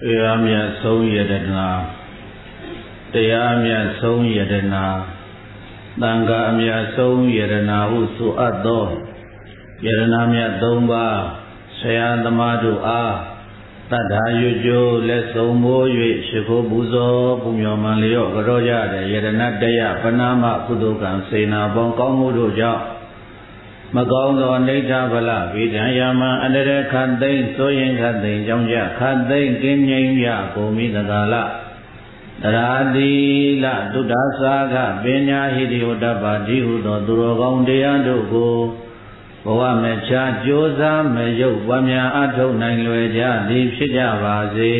တရားမြတ်ဆုံးယတနာတရားမြတ်ဆုံးယတနာသံဃာအမြတ်ဆုံးယတနာဟုဆိုအပ်သောယတနာမြတ်၃ပါးဆရာသမားတို့အားတတ္ထာရွကျိုးလက်ဆုံးမိုး၍ရှိခိုးပူဇော်ပူမြော်မှန်လျော့ကြောကြတဲ့ယတနာတယပဏာမကုသိုလ်ကံစေနာပေါင်းကောင်းမှုတို့ကြောင့်မကောင်းသောအိဋ္ဌဗလဝိဒံယမံအန္တရခတ်သိမ့်ဆိုရင်ခတ်သိမ့်ကြောင့်ကြခတ်သိမ့်ကင်းငြိမ်းရကုန်မိသကာလတရာတိလတုဒ္ဒသာခပညာဟိတိဝတ္တပါတိဟုသောသူတော်ကောင်းတရားတို့ကိုဘဝမချာကြိုးစားမရုပ်ပွားများအထုတ်နိုင်လွယ်ကြသည်ဖြစ်ကြပါစေ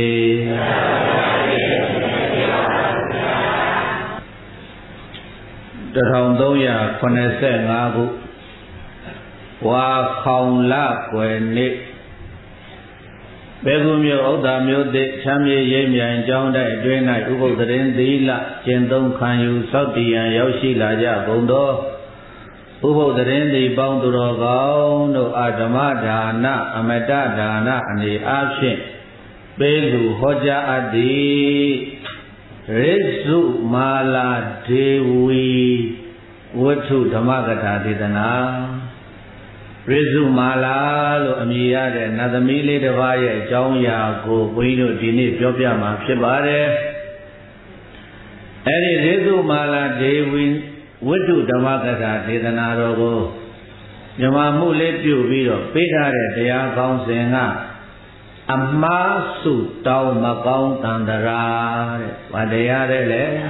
1385ခုဝါခေါင်လကွယ်နေ့ဘေကုမြို့ဥဒ္ဒါမြို့သစ်ချမ်းမြေရိပ်မြိုင်ကျောင်းတိုက်အတွင်း၌ဥပုသ်တရင်သီလကျင့်သုံးခံယူစောင့်တည်ရန်ရောက်ရှိလာကြကုန်သောဥပုသ်တရင်သည်ပေါင်းသူတော်ကောင်းတို့အဓမ္မဒါနအမတဒါနအနေအားဖြင့်ပေးလူဟောကြားအပ်သည်ရိစုမာလာဒေဝီဝတ္ထုဓမ္မကထာဒေသနာရိစုမာလာလို့အမည်ရတဲ့နတ်သမီးလေးတစ်ပါးရဲ့အကြောင်းအရာကိုဘုန်းကြီးတို့ဒီနေ့ပြောပြမှာဖြစ်ပါတယ်အဲ့ဒီရိစုမာလာဒေဝီဝတ္ထုဓမ္မကထာဒေသနာတော်ကိုမြမမှုလေးပြုပြီးတော့ပေးထားတဲ့တရားကောင်းစဉ်ကအမှားစုတောင်းမကောင်းတန်တရာတဲ့။ဘာတရားတဲ့လဲ။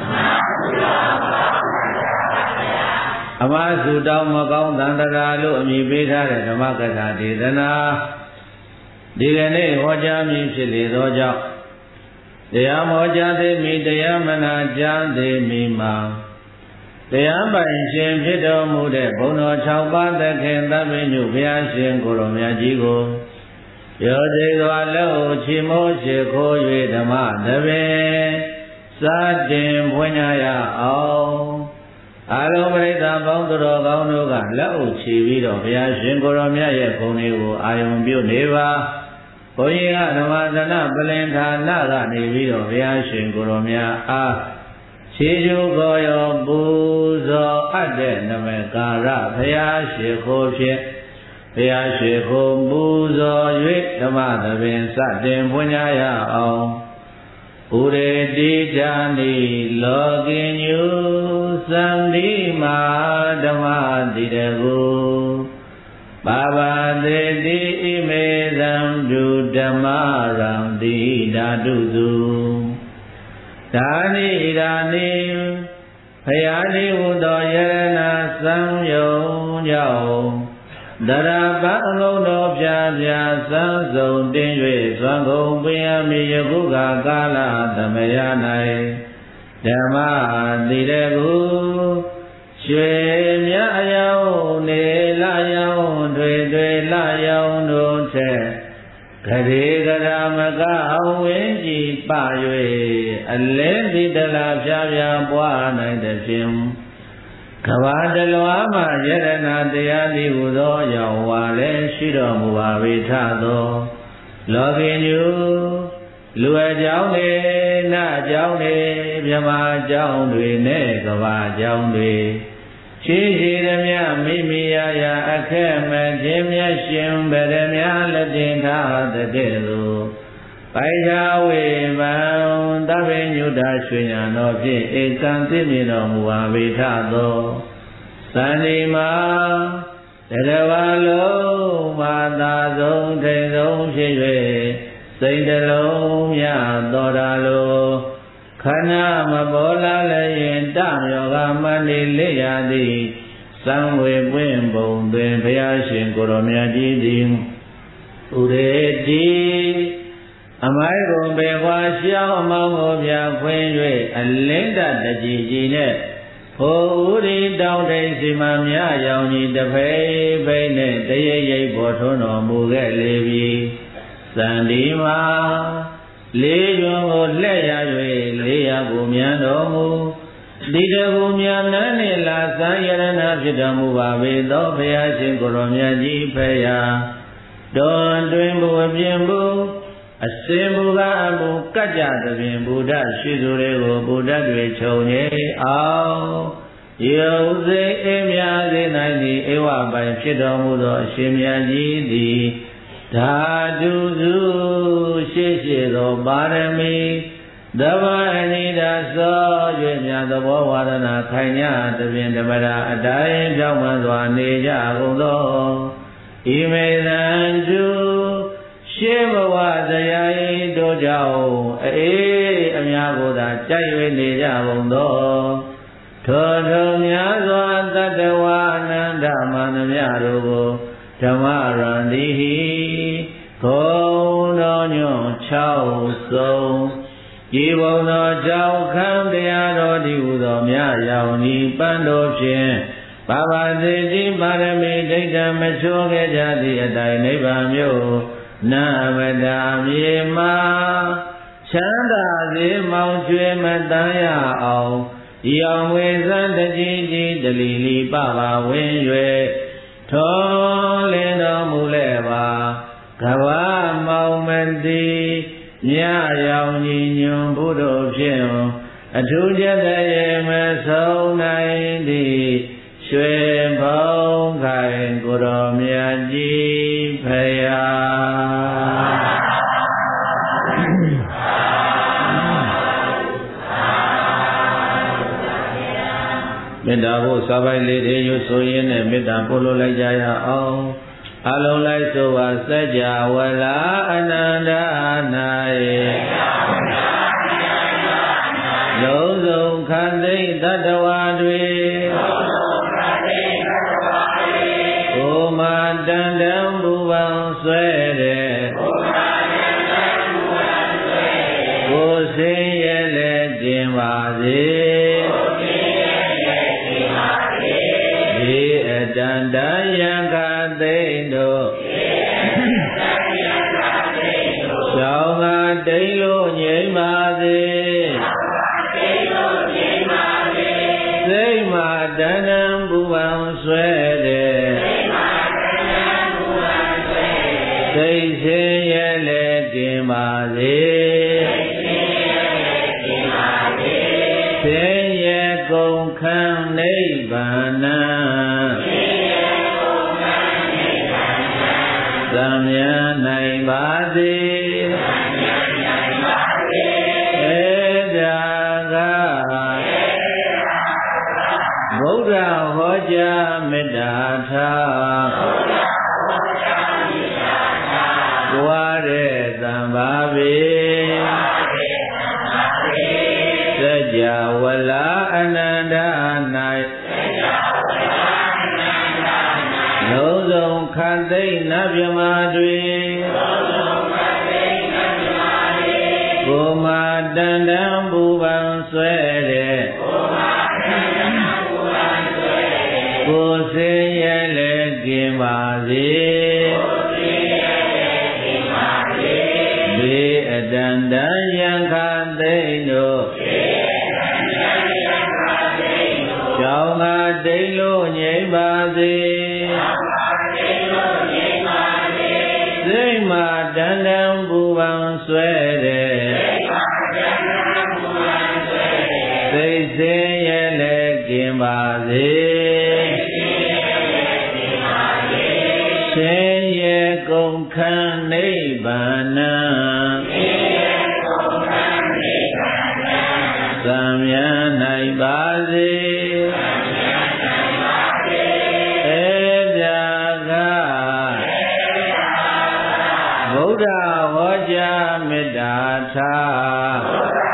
အမှားစုတောင်းမကောင်းတန်တရာလို့အမည်ပေးထားတဲ့ဓမ္မကထာဒေသနာဒီကနေ့ဟောကြားမည်ဖြစ်လေသောကြောင့်တရားဟောကြားသေးမည်တရားမနာကြားသေးမည်မှာတရားပိုင်ရှင်ဖြစ်တော်မူတဲ့ဘုန်းတော်6ပါးသခင်သဗ္ဗညုဘုရားရှင်ကိုယ်တော်မြတ်ကြီးကိုရောသေးစွာလက်ကိုချီမိုးရှိခိုး၍ဓမ္မသဘင်စတင်ဖွင့်ရအောင်အာလုံးပရိသတ်ပေါင်းသူတော်ကောင်းတို့ကလက်ကိုချီပြီးတော့ဘုရားရှင်ကိုယ်တော်မြတ်ရဲ့ဂုဏ်တွေကိုအာယုံပြုနေပါဘုန်းကြီးကဓမ္မသနပလင်ဌာနကနေပြီးတော့ဘုရားရှင်ကိုယ်တော်မြတ်အားခြေကျိုးကိုရောပူဇော်အပ်တဲ့နမကာရဘုရားရှိခိုးဖြင့်ဘုရားရှိခိုးပူဇော်၍ဓမ္မသဘင်စတင်ဖွင့်ရအောင်ဥရေတိဇာနိလောကိညုသံတိမာဓမ္မတိတကုပါပါသေတိဣမေသံဒုဓမ္မရံတိဓာတုစုဒါနိဒါနိဖယားနိဟုသောယရဏသံယုံကြောင့်တရာပအလုံးတော်ဖြာဖြာသံဆုံးတင်း၍သွန်ကုန်ပင်ရမည်ယခုကာလသမယ၌ဓမ္မတိရကုရွှေမြအယောင်နေလယောင်တွေလယောင်တို့ထက်ဂရေကရာမကအောင်ဝင်းကြည်ပ၍အလင်းဒီတလာဖြာဖြာပွားနိုင်တဲ့ဖြင့်ကဘာတလွားမှယရဏတရားဒီဟုသောကြောင့်ဝါလည်းရှိတော်မူပါဝိထသောလောကီညုလူအကြောင်းတွေနတ်အကြောင်းတွေမြမအကြောင်းတွေနဲ့ကဘာအကြောင်းတွေရှိရှိသမျှမိမိရာအခက်မခြင်းမြတ်ရှင်ဗရမလက်တင်ထားတဲ့ကဲ့သို့ပိုင်သာဝေမံသဗ္ဗညုတရွှေညာတော်ဖြင့်ဧကံသိမြင်တော်မူပါဝိထသောသန္တိမာတရဝလုံးမာသာဆုံးထိန်ဆုံးဖြစ်၍စိတ်တလုံးမြတော်တာလိုခန္ဓာမပေါ်လာလည်းရင်တမြောကမန္တိလေးရသည်သံဝေပွင့်ပုံတွင်ဘုရားရှင်ကိုယ်တော်မြတ်ကြီးသည်ဥရေတိအမိုက်ကိုပေခွာရှောင်းအမောင်းကိုပြခွင်း၍အလင်းတတကြီးကြီးနဲ့ဖိုဥရိတောင်းတိစီမမြရောင်ကြီးတဖိဖိနဲ့တရိပ်ရိပ်ပေါ်ထွန်းတော်မူခဲ့လေပြီသန္တိမာလေးရွန်ကိုလှည့်ရ၍လေးရကိုမြန်တော်မူတိတကူမြန်နန်းနှင့်လာသံယရဏဖြစ်တော်မူပါပေသောဘုရားရှင်ကိုယ်တော်မြတ်ကြီးဖေယတွင်ဘုအပြင်ဘုအစင်မူကားအမူကကြသဖြင့်ဗုဒ္ဓရှိသူတွေကိုဗုဒ္ဓတွေခြုံငိအောင်ယုံစိတ်အေးမြစေနိုင်သည့်ဧဝပိုင်ဖြစ်တော်မူသောအရှင်မြတ်ကြီးသည်ဓာတုစုရှိရှိသောပါရမီသဗ္ဗအနိဒာသော၍မြတ်သဘောဝါဒနာခိုင်ညသဖြင့်ဓမ္မရာအတိုင်းကြောင့်မှစွာနေကြကုန်သောဣမေသံတုရှေးဘဝတရားဤတို့ကြောင့်အေးအများကိုသာကြိုက်၍နေကြကုန်သောထိုထုံများစွာတတ္တဝါအနန္တမန္တမြတို့ကိုဓမ္မရန္တိဟိဂုံတော်ညွန့်6ဆုံးဤဘုံသောကြောင့်ခံတရားတော်ဒီဟုသောမြတ်ရောင်ဤပန်းတော်ဖြင့်ဘာဝတိတိပါရမီဒိဋ္ဌံမချိုးခဲ့ကြသည့်အတိုင်းနိဗ္ဗာန်မြို့နာမတာမြေမှာချမ်းသာစေမောင်ကျွေမတန်းရအောင်ဤအောင်ဝေဇံတကြီးကြီးတလီလီပပဝင်၍ထောလင်းတော်မူလဲပါကဘာမောင်မတိမြရောင်ညီညွန်ဘုဒ္ဓဖြင့်အထူးကျက်တဲ့မဆုံးနိုင်သည့်ရွှေဘုံခိုင်ကိုတော်မြတ်ကြီးဖရာမေတ္တာဖို့စာပိုက်လေးတွေရွတ်ဆိုရင်းနဲ့မေတ္တာပို့လို့လိုက်ကြရအောင်အလုံးလိုက်ဆိုပါစัจ java လာအနန္တ၌လုံးစုံခန္တိတတ္တဝါတွေကိုမတန်တံဘူပံဆွဲတဲ့ကိုစင်းရဲ့လက်တင်ပါစေဒီအတန်တယံခသိမ့်တို့သောင်းကတိတ်လို့ငြိမ့်ပါစေစိတ်မှာတဏ္ဍံဘူပံဆွဲတဲ့စိတ်ချင်းရဲ့လက်တင်ပါစေဆင်းရဲကုန်ခံနိဗ္ဗာန်သံမြတ်နိုင်ပါစေဗုဒ္ဓဟောကြားမေတ္တာထားဘဝတဲ့သံပါပေစัจ java လာအနန္တ၌လုံးစုံခန္တိနတ်မြမာတွေကိုမတန်တံဘူပံဆွဲတဲ့ကိုစင်းရဲ့လက်ကျင်ပါစေဘေးအတန်တယံခသိမ့်တို့ကြောင်းကတိတ်လို့ငြိမ့်ပါစေစိတ်မှာတန်တံဘူပံဆွဲတဲ့စိတ်စင်းရဲ့လက်ကျင်ပါစေဆင်းရဲကုန်ခံနိဗ္ဗာန်သံမြတ်နိုင်ပါစေဧပြာကဗုဒ္ဓဟောကြားမေတ္တာထား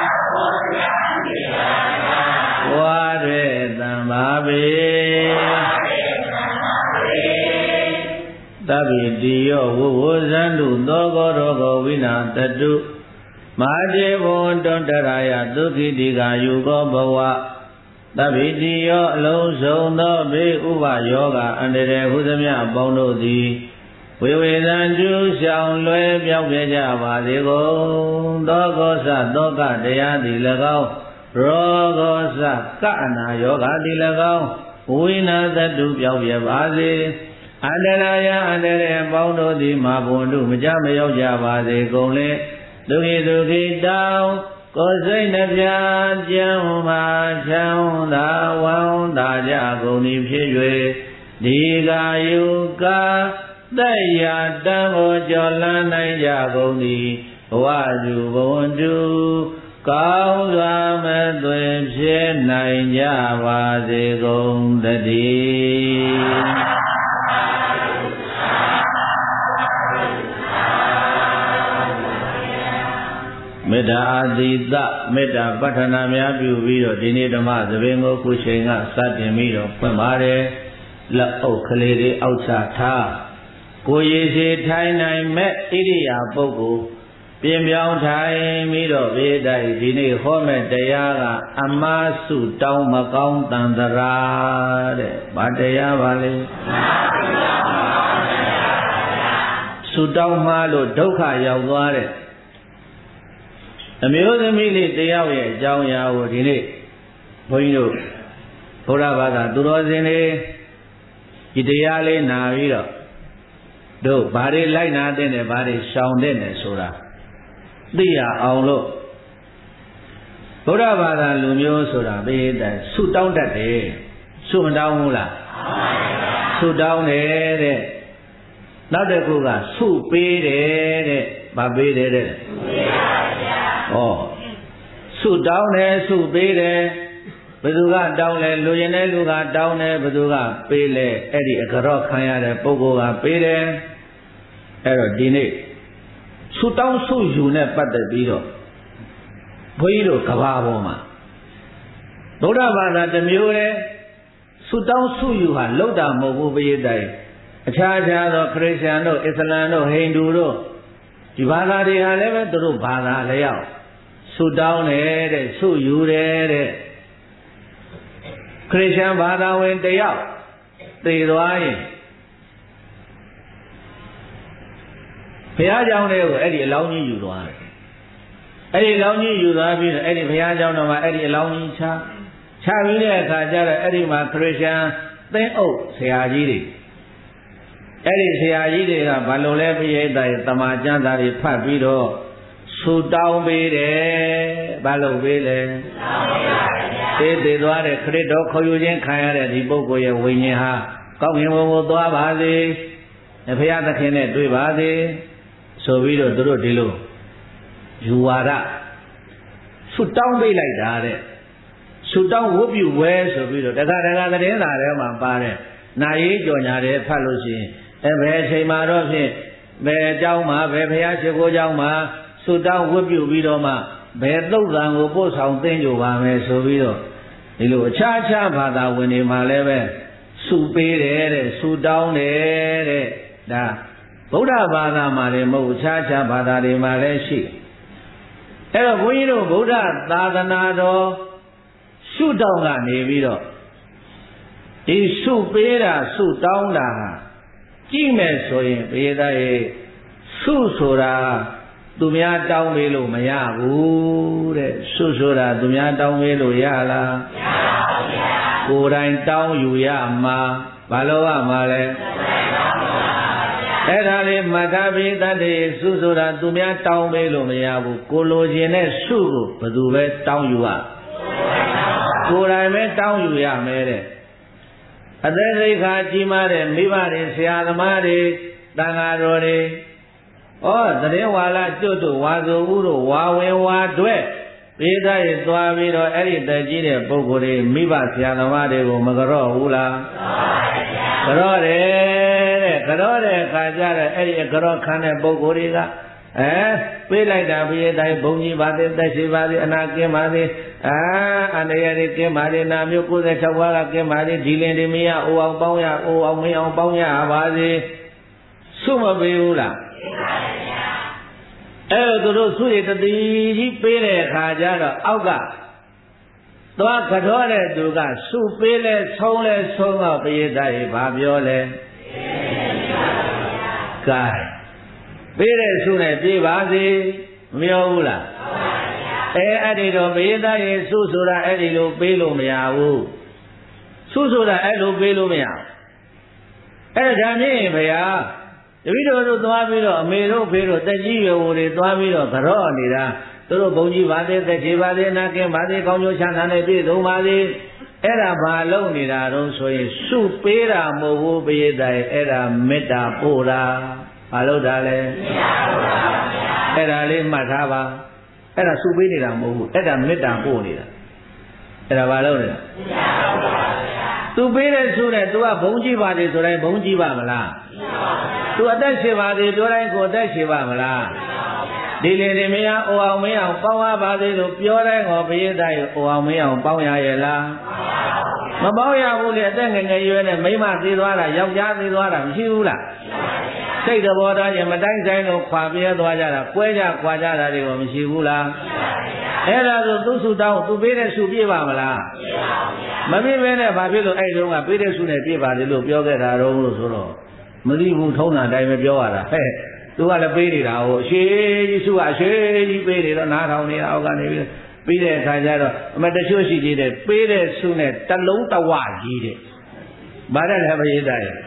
ဘဝတွေသံပါပေသဗ္ဗိတိယောဝဝဇန္တုသောကောရောဂဝိနာတတုမာတိဘဝန္တတရာယဒုက္ခိတိကာယုကောဘဝသဗ္ဗိတိယောအလုံးစုံသောဘေးဥပယောဂအန္တရာယ်ဟုသမျှအပေါင်းတို့သည်ဝေဝေသံကျူးရှောင်လွဲပြောင်းပြကြပါစေကုန်သောကောသသောကတရားသည်၎င်းရောဂောသကအနာယောဂသည်၎င်းဝိနာသတုပြောင်းပြပါစေအန္တရာယအန္တရာယ်ပေါင်းတို့သည်မာဘုံတို့မကြမရောက်ကြပါစေကုန်လေဒုခိတောင်းကိုယ်စိတ်နှပြကျမ်းမာချမ်းသာဝမ်းသာကြကုန်သည်ဖြစ်၍ဒီကာယုကာသက်ရတံကိုကျော်လန်းနိုင်ကြကုန်သည်ဘဝစုဘဝတုကောင်းစွာမသွေဖြစ်နိုင်ကြပါစေကုန်သတည်းမေတ္တာအာသီတမေတ္တာပဋ္ဌာနာများပြုပြီးတော့ဒီနေ့ဓမ္မသဘင်ကိုခုချိန်ကစတင်ပြီးတော့ဖွင့်ပါတယ်လက်အုပ်ကလေးတွေအောက်ချထားကိုယ်ရည်ရှိထိုင်နိုင်မဲ့ဣရိယာပုဂ္ဂိုလ်ပြင်ပြောင်းထိုင်ပြီးတော့ဘေးတိုက်ဒီနေ့ဟောမဲ့တရားကအမစုတောင်းမကောင်းတန်တရာတဲ့ဘာတရားပါလဲစုတောင်းမှားလို့ဒုက္ခရောက်သွားတဲ့အမျိုးသမီးလေးတယောက်ရဲ့အကြောင်းအရာကိုဒီနေ့ဘုန်းကြီးတို့ဘုရားဘာသာသူတော်စင်တွေဒီတရားလေးနာပြီးတော့တို့ဘာတွေလိုက်နာတဲ့နဲ့ဘာတွေရှောင်တဲ့နဲ့ဆိုတာသိရအောင်လို့ဘုရားဘာသာလူမျိုးဆိုတာဘေးတိုင်ဆုတောင်းတတ်တယ်ဆုမတောင်းဘူးလားဆုတောင်းတယ်တဲ့နောက်တစ်ခုကဆုပေးတယ်တဲ့ဘာပေးတယ်တဲ့ဩဆုတောင်းတယ်ဆုပေးတယ်ဘယ်သူကတောင်းလဲလူရင်တဲ့လူကတောင်းတယ်ဘယ်သူကပေးလဲအဲ့ဒီအကြောခံရတဲ့ပုဂ္ဂိုလ်ကပေးတယ်အဲ့တော့ဒီနေ့ဆုတောင်းဆုယူနဲ့ပတ်သက်ပြီးတော့ဘုန်းကြီးတို့ကဘာပေါ်မှာဗုဒ္ဓဘာသာတစ်မျိုးတည်းဆုတောင်းဆုယူဟာလောက်တာမဟုတ်ဘူးပရိသတ်အခြားခြားသောခရစ်ယာန်တို့အစ္စလာမ်တို့ဟိန္ဒူတို့ဒီဘာသာတွေဟာလည်းပဲသူတို့ဘာသာလျောက်ဆုတောင်းတယ်တဲ့ဆုယူတယ်တဲ့ခရစ်ယာန်ဘာသာဝင်တယောက်သေသွားရင်ဘုရားကျောင်းတွေကိုအဲ့ဒီအလောင်းကြီးယူသွားတယ်အဲ့ဒီအလောင်းကြီးယူသွားပြီးတော့အဲ့ဒီဘုရားကျောင်းတော်မှာအဲ့ဒီအလောင်းကြီးချပြီးတဲ့အခါကျတော့အဲ့ဒီမှာခရစ်ယာန်သင်းအုပ်ဆရာကြီးတွေအဲ့ဒီဆရာကြီးတွေကဘာလို့လဲပြိဿရဲ့တမာကျမ်းစာတွေဖတ်ပြီးတော့ဆူတောင်းပေးတယ်ဘာလို့ပေးလဲသေသေးသွားတဲ့ခရစ်တော်ခေါ်ယူခြင်းခံရတဲ့ဒီပုဂ္ဂိုလ်ရဲ့ဝိညာဉ်ဟာကောင်းကင်ဘုံကိုသွားပါစေဘုရားသခင်နဲ့တွေ့ပါစေဆိုပြီးတော့သူတို့ဒီလိုယူဝါဒဆူတောင်းပေးလိုက်တာတဲ့ဆူတောင်းဝတ်ပြုဝဲဆိုပြီးတော့တခါသတင်းစာထဲမှာပါတယ်နာရေးကြော်ညာတယ်ဖတ်လို့ရှိရင်ဘယ်အချိန်မှာတော့ဖြင့်ဘယ်အကြောင်းမှာဘယ်ဘုရားရှိခိုးကြောင်းမှာဆုတောင်းဝတ်ပြုပြီးတော့မှဘယ်သုတ်တန်ကိုပို့ဆောင်သိမ်းကြပါမယ်ဆိုပြီးတော့ဒီလိုအခြားခြားဘာသာဝင်တွေမှာလည်းပဲဆုပေးတယ်တဲ့ဆုတောင်းတယ်တဲ့ဒါဗုဒ္ဓဘာသာမှာလည်းမဟုတ်အခြားခြားဘာသာတွေမှာလည်းရှိအဲ့တော့ဘုန်းကြီးတို့ဗုဒ္ဓသာသနာတော်ဆုတောင်းကနေပြီးတော့ဒီဆုပေးတာဆုတောင်းတာကြည့်မယ်ဆိုရင်ဘုရားရဲ့ဆုဆိုတာသူများတောင်းပေးလို့မရဘူးတဲ့ဆုဆိုတာသူများတောင်းပေးလို့ရလားမရပါဘူးဗျာကိုယ်တိုင်တောင်းယူရမှာဘာလို့ရမှာလဲအဲ့ဒါလေးမှတ်ထားပြီးတတ်တယ်ဆုဆိုတာသူများတောင်းပေးလို့မရဘူးကိုလိုချင်တဲ့ဆုကိုဘယ်သူပဲတောင်းယူရကိုယ်တိုင်ပဲတောင်းယူရမယ်တဲ့အသက်စိတ်ခါကြီးမားတဲ့မိဘတွေဆရာသမားတွေတန်ဃာတော်တွေသတင်းဝါလာကျွတ်တို့ဝါဆိုဦးတို့ဝါဝင်ဝါတွဲပိသရေသွားပြီးတော့အဲ့ဒီတက်ကြီးတဲ့ပုဂ္ဂိုလ်တွေမိဘဆရာသမားတွေကိုမကြော့ဘူးလားကြော့တယ်တဲ့ကြော့တဲ့အခါကျတော့အဲ့ဒီကြော့ခံတဲ့ပုဂ္ဂိုလ်တွေကပေးလိုက်တာပိသရေဘုံကြီးပါတဲ့တက်ရှိပါသည်အနာကင်းပါသည်အန္တရာယ်တွေကင်းပါသည်နာမျိုး96ပါးကကင်းပါသည်ဒီလင်ဒီမရအိုအောင်ပေါင်းရအိုအောင်မင်းအောင်ပေါင်းရပါစေဆုမပေးဘူးလားအဲ့တော့သူတို့ဆုရတတိကြီးပေးတဲ့အခါကျတော့အောက်ကသွားကြောတဲ့သူကဆုပေးလဲဆုံးလဲဆုံးတော့ပိဿရေဘာပြောလဲကဲပေးတဲ့ဆုနဲ့ပြေးပါစေမပြောဘူးလားအဲ့ဒီတော့ပိဿရေဆုဆိုတာအဲ့ဒီလိုပေးလို့မရဘူးဆုဆိုတာအဲ့လိုပေးလို့မရဘူးအဲ့ဒါမြင်ရင်ဗျာတတပည့်တော်တို့သွားပြီးတော့အမေတို့ဖေတို့တက်ကြီးရွယ်ဝတွေသွားပြီးတော့ကြော့နေတာသူတို့ဘုံကြီးပါသေးတက်ကြီးပါသေးနာကင်းပါသေးကောင်းကျိုးချမ်းသာနဲ့ပြည့်စုံပါသေးအဲ့ဒါဘာလုပ်နေတာတော့ဆိုရင်စုပေးတာမဟုတ်ဘူးပရိသတ်ရဲ့အဲ့ဒါမေတ္တာပို့တာဘာလို့တာလဲမေတ္တာပို့တာပါဗျာအဲ့ဒါလေးမှတ်ထားပါအဲ့ဒါစုပေးနေတာမဟုတ်ဘူးအဲ့ဒါမေတ္တာပို့နေတာအဲ့ဒါဘာလို့လဲမေတ္တာပို့ပါဗျာသူပေးတဲ့ဆိုတဲ့ तू ကဘုံကြည့်ပါလေဆိုတိုင်းဘုံကြည့်ပါမလားသူအသက်ရှင်ပါသေးပြောတိုင်းကိုအသက်ရှင်ပါမလားဒီလေတွေမရအိုအောင်မရအောင်ပေါင်းရပါသေးလို့ပြောတိုင်းကိုဘိယတိုက်အိုအောင်မရအောင်ပေါင်းရရဲ့လားမပေါင်းရဘူးလေအသက်ငယ်ငယ်ရွယ်နဲ့မိမသေးသွားတာယောက်ျားသေးသွားတာမရှိဘူးလားစိတ်တော်သားရင်မတိုင်းဆိုင်လို့ခွာပြဲသွားကြတာကွဲကြခွာကြတာတွေကမရှိဘူးလားအဲ့ဒါဆိုသူ့စုတောင်းသူပေးတဲ့စုပြည့်ပါမလားမပြည့်ပဲနဲ့ဘာဖြစ်လို့အဲ့တုန်းကပေးတဲ့စုနဲ့ပြည့်ပါလေလို့ပြောခဲ့တာတော့လို့ဆိုတော့မသိဘူးထုံးတာအတိုင်းပဲပြောရတာဟဲ့သူကလည်းပေးနေတာဟိုအရှိကြီးစုကအရှိကြီးပေးနေတော့နားထောင်နေတာအောက်ကနေပြီးတဲ့အခါကျတော့အမတချို့ရှိသေးတယ်ပေးတဲ့စုနဲ့တလုံးတဝကြီးတဲ့ဘာတဲ့လဲပရိသတ်ရဲ့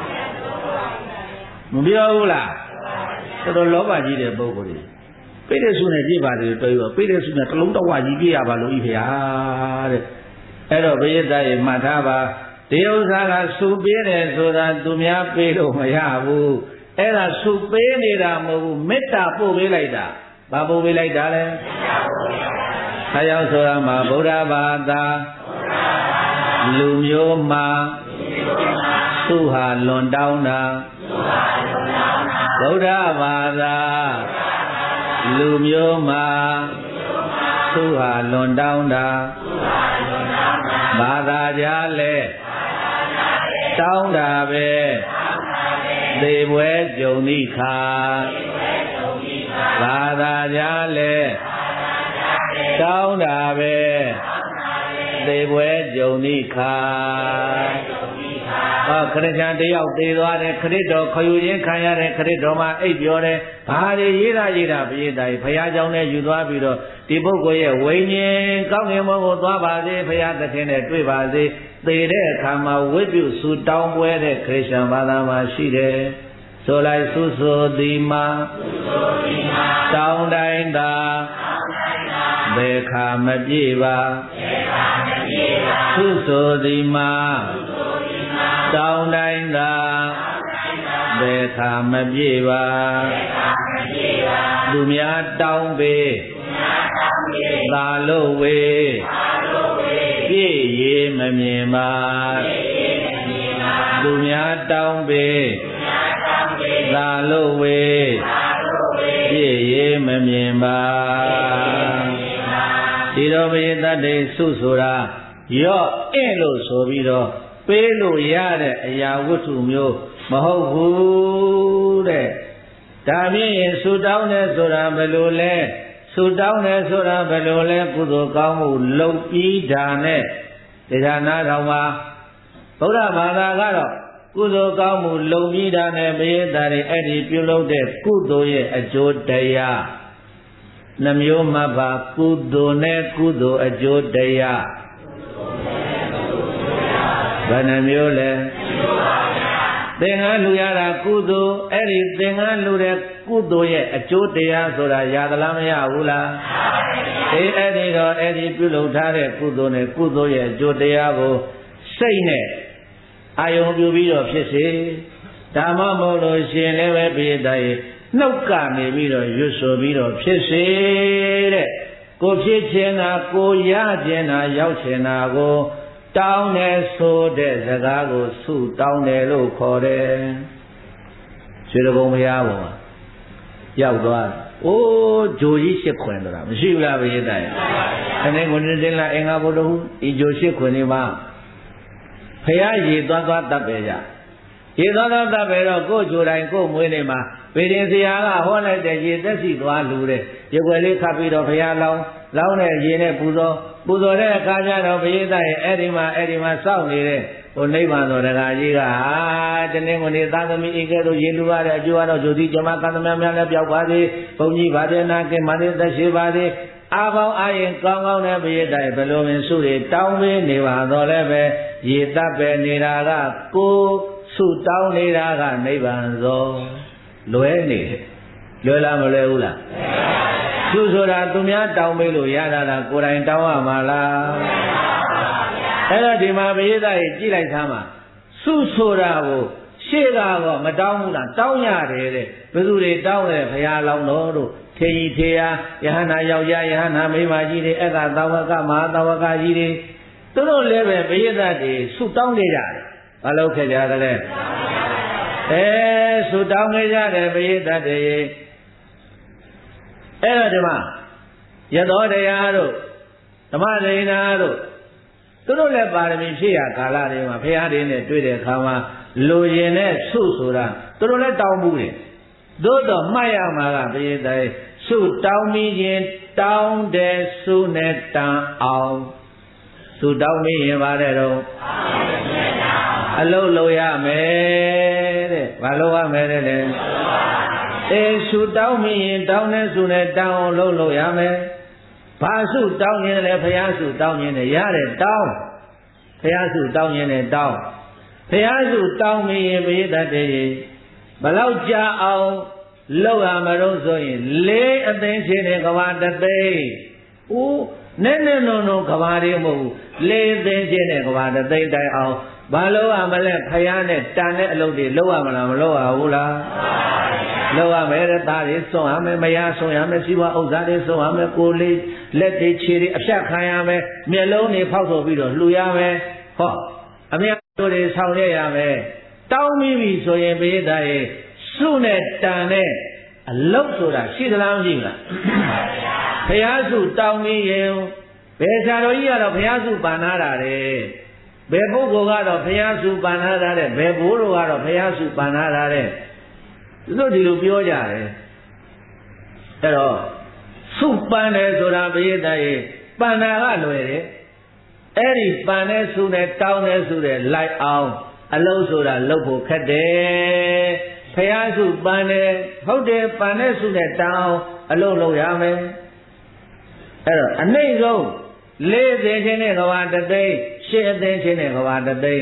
မပြောဘူးလားတော်တော်လောဘကြီးတဲ့ပုဂ္ဂိုလ်ကြီးပေးတဲ့စုနဲ့ပြည့်ပါသေးတယ်တော်ရောပေးတဲ့စုနဲ့တလုံးတဝကြီးပြည့်ရပါလို့ဤဖေဟာတဲ့အဲ့တော့ပရိသတ်ရဲ့မှတ်ထားပါဒီဥစ္စာကစုပေးတယ်ဆိုတာသူများပေးလို့မရဘူးအဲ့ဒါစုပေးနေတာမဟုတ်ဘူးမေတ္တာပို့ပေးလိုက်တာဘာပို့ပေးလိုက်တာလဲမေတ္တာပို့ပေးလိုက်တာဆရာဆိုတာမှာဗုဒ္ဓဘာသာလူမျိုးမှာသူဟာလွန်တောင်းတာဗုဒ္ဓဘာသာလူမျိုးမှာသူဟာလွန်တောင်းတာဘာသာကြားလဲတောင်းတာပဲသေပွဲကြုံသည့်ခါဘာသာကြားလဲတောင်းတာပဲသေပွဲကြုံသည့်ခါခရစ်ယာန်တယောက်သေသွားတယ်ခရစ်တော်ခယူခြင်းခံရတဲ့ခရစ်တော်မှာအိပ်ပြောတယ်ဘာတွေရေးတာပရိသတ်ဘုရားကြောင့်လည်းယူသွားပြီးတော့ဒီပုဂ္ဂိုလ်ရဲ့ဝိညာဉ်ကောင်းကင်ဘုံကိုသွားပါစေဘုရားသခင်နဲ့တွေ့ပါစေသေတဲ့အခါမှာဝိပုစုတောင်းပွဲတဲ့ခရစ်ယာန်ဘာသာမှာရှိတယ်ဆိုလိုက်သုဆိုသည်မှာတောင်းတိုင်းသာဘယ်ခါမပြေပါသုဆိုသည်မှာတောင်းတိုင်းသာဘယ်ခါမပြေပါသူများတောင်းပေသာလို့ဝေပြည့်ရေမမြင်ပါသူများတောင်းပေသာလို့ဝေပြည့်ရေမမြင်ပါဒီတော့ဘိသတ္တိစုဆိုတာရော့အင့်လို့ဆိုပြီးတော့ပေးလို့ရတဲ့အရာဝတ္ထုမျိုးမဟုတ်ဘူးတဲ့ဒါဖြင့်ဆူတောင်းတယ်ဆိုတာဘယ်လိုလဲဆူတောင်းတယ်ဆိုတာဘယ်လိုလဲကုသိုလ်ကောင်းမှုလုပ်ပြီးတာနဲ့တရားနာတော်မှာဗုဒ္ဓဘာသာကတော့ကုသိုလ်ကောင်းမှုလုပ်ပြီးတာနဲ့ဘိသတ္တိအဲ့ဒီပြုလုပ်တဲ့ကုသိုလ်ရဲ့အကျိုးတရားနှမျိုးမှပါကုသိုလ်နဲ့ကုသိုလ်အကျိုးတရားဘယ်နှမျိုးလဲသင်္ကန်းလူရတာကုသိုလ်အဲ့ဒီသင်္ကန်းလူတဲ့ကုသိုလ်ရဲ့အကျိုးတရားဆိုတာရသလားမရဘူးလားအဲ့ဒီတော့အဲ့ဒီပြုလုပ်ထားတဲ့ကုသိုလ်နဲ့ကုသိုလ်ရဲ့အကျိုးတရားကိုစိတ်နဲ့အာယုံပြုပြီးတော့ဖြစ်စေဓမ္မမို့လို့ရှင်လည်းပဲပိဋကရဲ့နှုတ်ကနေပြီးတော့ရွတ်ဆိုပြီးတော့ဖြစ်စေတဲ့ကိုဖြစ်ခြင်းတာကိုရခြင်းတာရောက်ခြင်းတာကိုတောင်းတယ်ဆိုတဲ့စကားကိုဆုတောင်းတယ်လို့ခေါ်တယ်ရွှေဘုံဘုရားပေါ်မှာရောက်သွားအိုးဂျိုကြီးရှစ်ခွင်တော့မရှိဘူးလားဘုရားတိုင်အနေကိုနေတင်လာအင်္ဂါဘုဒ္ဓဟူဒီဂျိုရှစ်ခွင်ဒီမှာဘုရားရေသွားတပ်ပဲကြရေသွားတပ်ပဲတော့ကို့ဂျိုတိုင်းကို့မွေးနေမှာဗေဒင်ဆရာကဟောလိုက်တဲ့ရေသက်စီသွားလူတဲ့ရေွယ်လေးခတ်ပြီးတော့ဘုရားလောင်းတဲ့ရေနဲ့ပူဇော်တဲ့အခါကျတော့ဘုရားရဲ့အဲ့ဒီမှာစောင့်နေတဲ့ဟိုနိဗ္ဗာန်တော်တရားကြီးကတနင်္ဂနွေသာသမီဧကဲ့သို့ရေလူရတဲ့အကျိုးကတော့ဂျိုတိဇမကံသမများလည်းပြောက်ပါစေဘုန်းကြီးဗာဒေနာကမန္တသက်ရှိပါစေအာပေါင်းအာရင်ကောင်းကောင်းနဲ့ဘုရားရဲ့ဘယ်လိုပင်စုတွေတောင်းပေးနေပါတော့လည်းပဲရေတပ်ပဲနေတာကကိုဆုတောင်းနေတာကနိဗ္ဗာန်သောလွယ်နေတယ်လွယ်လားမလွယ်ဘူးလားဆုဆိုတာသူများတောင်းပေးလို့ရတာလားကိုယ်တိုင်တောင်းရမှာလားအဲ့တော့ဒီမှာပရိသတ်ကြီးကြည့်လိုက်သားမှာဆုဆိုတာကိုရှေ့ကတော့မတောင်းဘူးလားတောင်းရတယ်တဲ့ဘယ်သူတွေတောင်းလဲဘုရားလောင်းတော်တို့ထေကြီးထေယာယဟနာယောက်ျားယဟနာမိန်းမကြီးတွေအက္ခသာဝကမဟာသာဝကကြီးတွေသူတို့လည်းပဲပရိသတ်တွေဆုတောင်းနေကြတယ်ဘာလို့ခဲ့ကြသလဲဆုတောင်းနေကြတယ်ပရိသတ်တွေအဲ့တော့ဒီမှာယသောတရားတို့ဓမ္မဒိဏတို့သူတို့လည်းပါရမီဖြည့်ရကာလတွေမှာဘုရားတွေနဲ့တွေ့တဲ့အခါမှာလိုရင်တဲ့ဆုဆိုတာသူတို့လည်းတောင်းမှုတယ်သို့တော့မှတ်ရမှာကပရိသတ်ဆုတောင်းပြီးရင်တောင်းတဲ့ဆုနဲ့တန်အောင်ဆုတောင်းပြီးရင်ပါတယ်တော့အလုပ်လုပ်ရမယ်တဲ့ဘာလုပ်ရမယ်တဲ့ဆုတောင်းပြီးရင်တောင်းတဲ့ဆုနဲ့တန်အောင်လုပ်ရမယ်ဘာဆုတောင်းရင်လည်းဘုရားဆုတောင်းရင်လည်းရတယ်တောင်းဘုရားဆုတောင်းရင်လည်းတောင်းဘုရားဆုတောင်းပြီးရင်ပရိသတ်တွေဘလောက်ကြာအောင်လောက်ရမလို့ဆိုရင်လေးအသိချင်းနဲ့ကဘာတသိဦးနဲ့နဲ့နုံနုံကဘာတွေမဟုတ်ဘူးလေးသိချင်းနဲ့ကဘာတသိတိုင်အောင်ဘာလို့ရမလဲဖယားနဲ့တန်တဲ့အလုပ်တွေလောက်ရမလားမလောက်ရဘူးလားလောက်ရမယ်တဲ့သားတွေစွန့်ရမယ်မယားစွန့်ရမယ်စီဝါဥစ္စာတွေစွန့်ရမယ်ကိုလေးလက်တွေခြေတွေအဖြတ်ခံရမယ်မျက်လုံးတွေဖောက်ဆိုပြီးတော့လှူရမယ်ဟောအမြတ်တို့တွေဆောင်ရရမယ်တောင်းပြီးပြီဆိုရင်ပိဋကရဲ့စုနဲ့တန်နဲ့အလုတ်ဆိုတာရှိသလားမရှိဘူးလားဘုရားစုတောင်းပြီးရင်ဘယ်ဆရာတော်ကြီးကတော့ဘုရားစုပန်နာတာတဲ့ဘယ်ပုဂ္ဂိုလ်ကတော့ဘုရားစုပန်နာတာတဲ့ဘယ်ဘိုးတော်ကတော့ဘုရားစုပန်နာတာတဲ့သူတို့ဒီလိုပြောကြတယ်အဲ့တော့စုပန်တယ်ဆိုတာပိဋကရဲ့ပန်နာကလွယ်တယ်အဲ့ဒီပန်တဲ့စုနဲ့တောင်းတဲ့စုနဲ့လိုက်အောင်အလုံးဆိုတာလုပ်ဖို့ခက်တယ်ဘုရားစုပန်တယ်ဟုတ်တယ်ပန်တဲ့စုနဲ့တောင်းအလုံးလုပ်ရမယ်အဲ့တော့အနှိမ့်ဆုံး၄သိန်းချင်းနဲ့ကဘာတသိန်း၈အသိန်းချင်းနဲ့ကဘာတသိန်း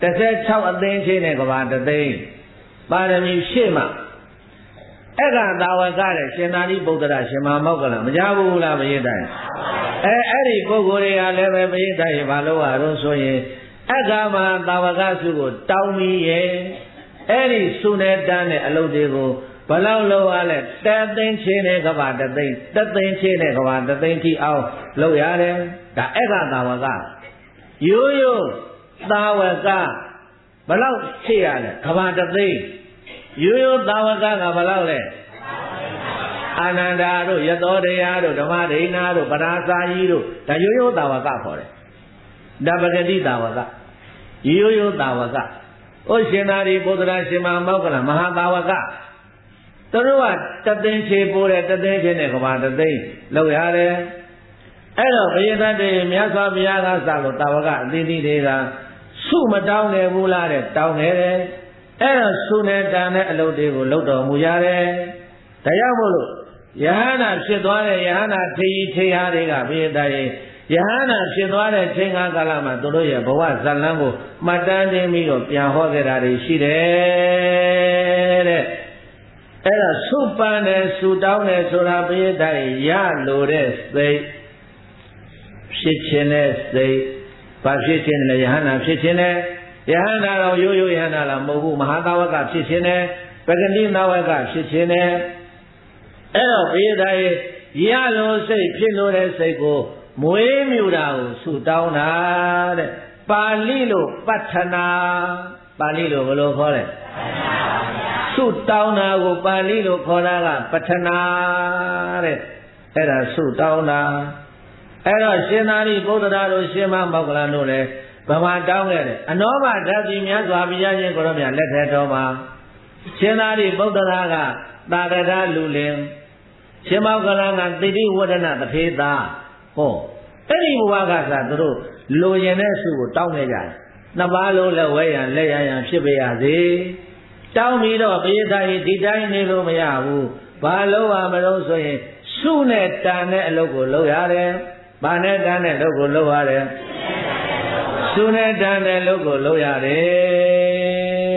16အသိန်းချင်းနဲ့ကဘာတသိန်းပါရမီရှေ့မှာအဲ့ကသာဝကတဲ့ရှင်သာရိပုတ္တရာရှင်မမောက္ကလမကြဘူးလားဘယိတ္တအဲ့ဒီပုဂ္ဂိုလ်တွေကလည်းပဲဘယိတ္တရေဘာလို့ရတော့ဆိုရင်အက္ခမသာဝကစုကိုတောင်းပြီးရဲ့အဲ့ဒီစုနဲ့တန်းတဲ့အလုပ်တွေကိုဘလောက်လောက်ရလဲတသိန်းချင်းနဲ့ကဘာတသိန်းချင်းနဲ့ကဘာတသိန်းထိအောင်လုပ်ရတယ်ဒါအက္ခသာဝကရိုးရိုးသာဝကဘလောက်ဖြည့်ရလဲကဘာတသိန်းရိုးရိုးသာဝကကဘလောက်လဲအာနန္ဒာတို့ယသောတရားတို့ဓမ္မဒိဏတို့ပရာစာကြီးတို့ဒါရိုးရိုးသာဝကခေါ်တယ်ဒါပဂတိသာဝကရိုးရိုးသာဝကဩရှင်သာရိပုတ္တရာရှင်မမောက္ကလမဟာသာဝကသူတို့ကတသိန်းချေပိုးတယ်တသိန်းချင်းနဲ့ကဘာတသိန်းလောက်ရတယ်အဲ့တော့ဘုရားသတ္တေမြတ်စွာဘုရားကစလို့သာဝကအသီးသီးတွေကစုမတောင်းတယ်ဘူးလားတဲ့တောင်းတယ်အဲ့တော့စုနဲ့တန်တဲ့အလုပ်တွေကိုလုပ်တော်မူရတယ်ဒါကြောင့်မို့လို့ယဟန္တာဖြစ်သွားတဲ့ယဟန္တာထေရီထေယာတွေကဘုရားသတ္တေယဟန္တာဖြစ်သွားတဲ့ချိန်ကာလမှာသူတို့ရဲ့ဘဝဇတ်လန်းကိုမှတ်တမ်းတင်ပြီးတော့ပြန်ဟောခဲ့တာတွေရှိတယ်တဲ့အဲ့ဒါစုပန်းတယ်စုတောင်းတယ်ဆိုတာဘုရားသတ္တေရလိုတဲ့စိတ်ဖြစ်ခြင်းနဲ့စိတ်ဘာဖြစ်ခြင်းလဲယဟန္တာဖြစ်ခြင်းနဲ့ယဟန္တာတော့ရိုးရိုးယဟန္တာလားမဟုတ်ဘူးမဟာသာဝကဖြစ်ခြင်းနဲ့ပဂတိသာဝကဖြစ်ခြင်းနဲ့အဲ့တော့ဘုရားသတ္တေရလိုစိတ်ဖြစ်လိုတဲ့စိတ်ကိုမွေးမြူတာကိုဆုတောင်းတာတဲ့ပါဠိလိုပဋ္ဌနာပါဠိလိုဘယ်လိုခေါ်လဲဆုတောင်းတာကိုပါဠိလိုခေါ်တာကပဋ္ဌနာတဲ့အဲ့ဒါဆုတောင်းတာအဲ့တော့ရှင်သာရိပုတ္တရာတို့ရှင်မမောက္ကလတို့လည်းဗမာတောင်းခဲ့တယ်အနောမဓာတိမြတ်စွာဘုရားရှင်ကိုရောမြတ်လက်ထက်တော်မှာရှင်သာရိပုတ္တရာကသာရဒလူလင်ရှင်မောက္ကလကတိတိဝဒနာတထေသာဟောအဲ့ဒီဘဝကသာသူတို့လိုရင်တဲ့ဆုကိုတောင်းနေကြတယ်နှစ်ပါးလုံးလက်ဝဲရန်လက်ရရန်ဖြစ်ပါရစေတောင်းပြီးတော့ပိဋကကြီးဒီတိုင်းနေလို့မရဘူးဘာလို့ရမလို့ဆိုရင်ဆုနဲ့တန်တဲ့အလုပ်ကိုလုပ်ရတယ်ဘာနဲ့တန်တဲ့အလုပ်ကိုလုပ်ရတယ်ဆုနဲ့တန်တဲ့အလုပ်ကိုလုပ်ရတယ်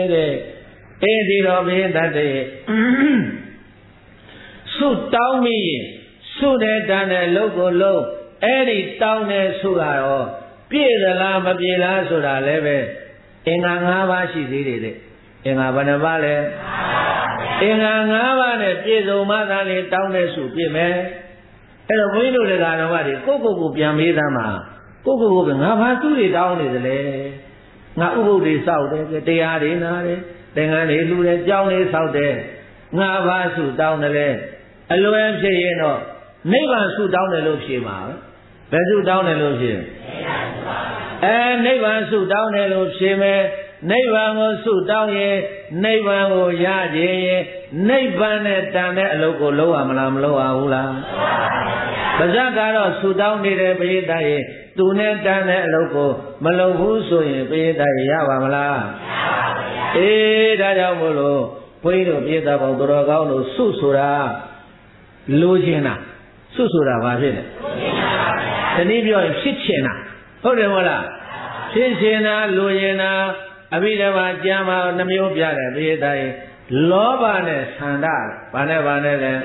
တဲ့ဒီတော့ဘိသတ္တေဆုတောင်းပြီးဆုတဲ့တန်တဲ့လုပ်ကိုလုပ်အဲ့ဒီတောင်းတဲ့ဆုကတော့ပြည့်သလားမပြည့်လားဆိုတာလည်းပဲအင်္ဂါ၅ပါးရှိသေးတယ်တဲ့အင်္ဂါဘယ်နှပါးလဲအင်္ဂါ၅ပါးနဲ့ပြည့်စုံမှသာလေတောင်းတဲ့ဆုပြည့်မယ်အဲ့တော့ဘုန်းကြီးတို့တရားတော်တွေကိုပြန်မေးသမ်းမှာကိုငါဘာသူတွေတောင်းနေသလဲငါဥပုသ်တွေစောက်တယ်တရားတွေနာတယ်သင်္ကန်းတွေလှူတယ်ကြောင်းတွေစောက်တယ်ငါဘာဆုတောင်းတယ်လဲအလွယ်ဖြစ်ရင်တော့နိဗ္ဗာန်ဆုတောင်းတယ်လို့ဖြေမှာဘယ်ဆုတောင်းတယ်လို့ဖြေနိဗ္ဗာန်ဆုတောင်းတယ်လို့ဖြေမယ်နိဗ္ဗာန်ကိုဆုတောင်းရင်နိဗ္ဗာန်ကိုရခြင်းရင်နိဗ္ဗာန်နဲ့တန်တဲ့အလုပ်ကိုလုပ်ရမလားမလုပ်ရဘူးလားပါဇက်ကတော့ဆုတောင်းနေတဲ့ပရိသတ်ရဲ့သူနဲ့တန်တဲ့အလုပ်ကိုမလုပ်ဘူးဆိုရင်ပရိသတ်ရပါမလားမရပါဘူးဒါကြောင့်မို့လို့ဘုန်းကြီးတို့ပြည်သားပေါင်းတော်ကောင်းတို့ဆုဆိုတာလိုချင်တာဆုဆိုတာဘာဖြစ်လဲတနည်းပြောရင်ဖြစ်ချင်တာဟုတ်တယ်မဟုတ်လားဖြစ်ချင်တာလိုချင်တာအဘိဓမ္မာကျမ်းမှာနှမျိုးပြတယ်ပရိသတ်ရဲ့လောဘနဲ့ဆန္ဒဘာနဲ့လဲ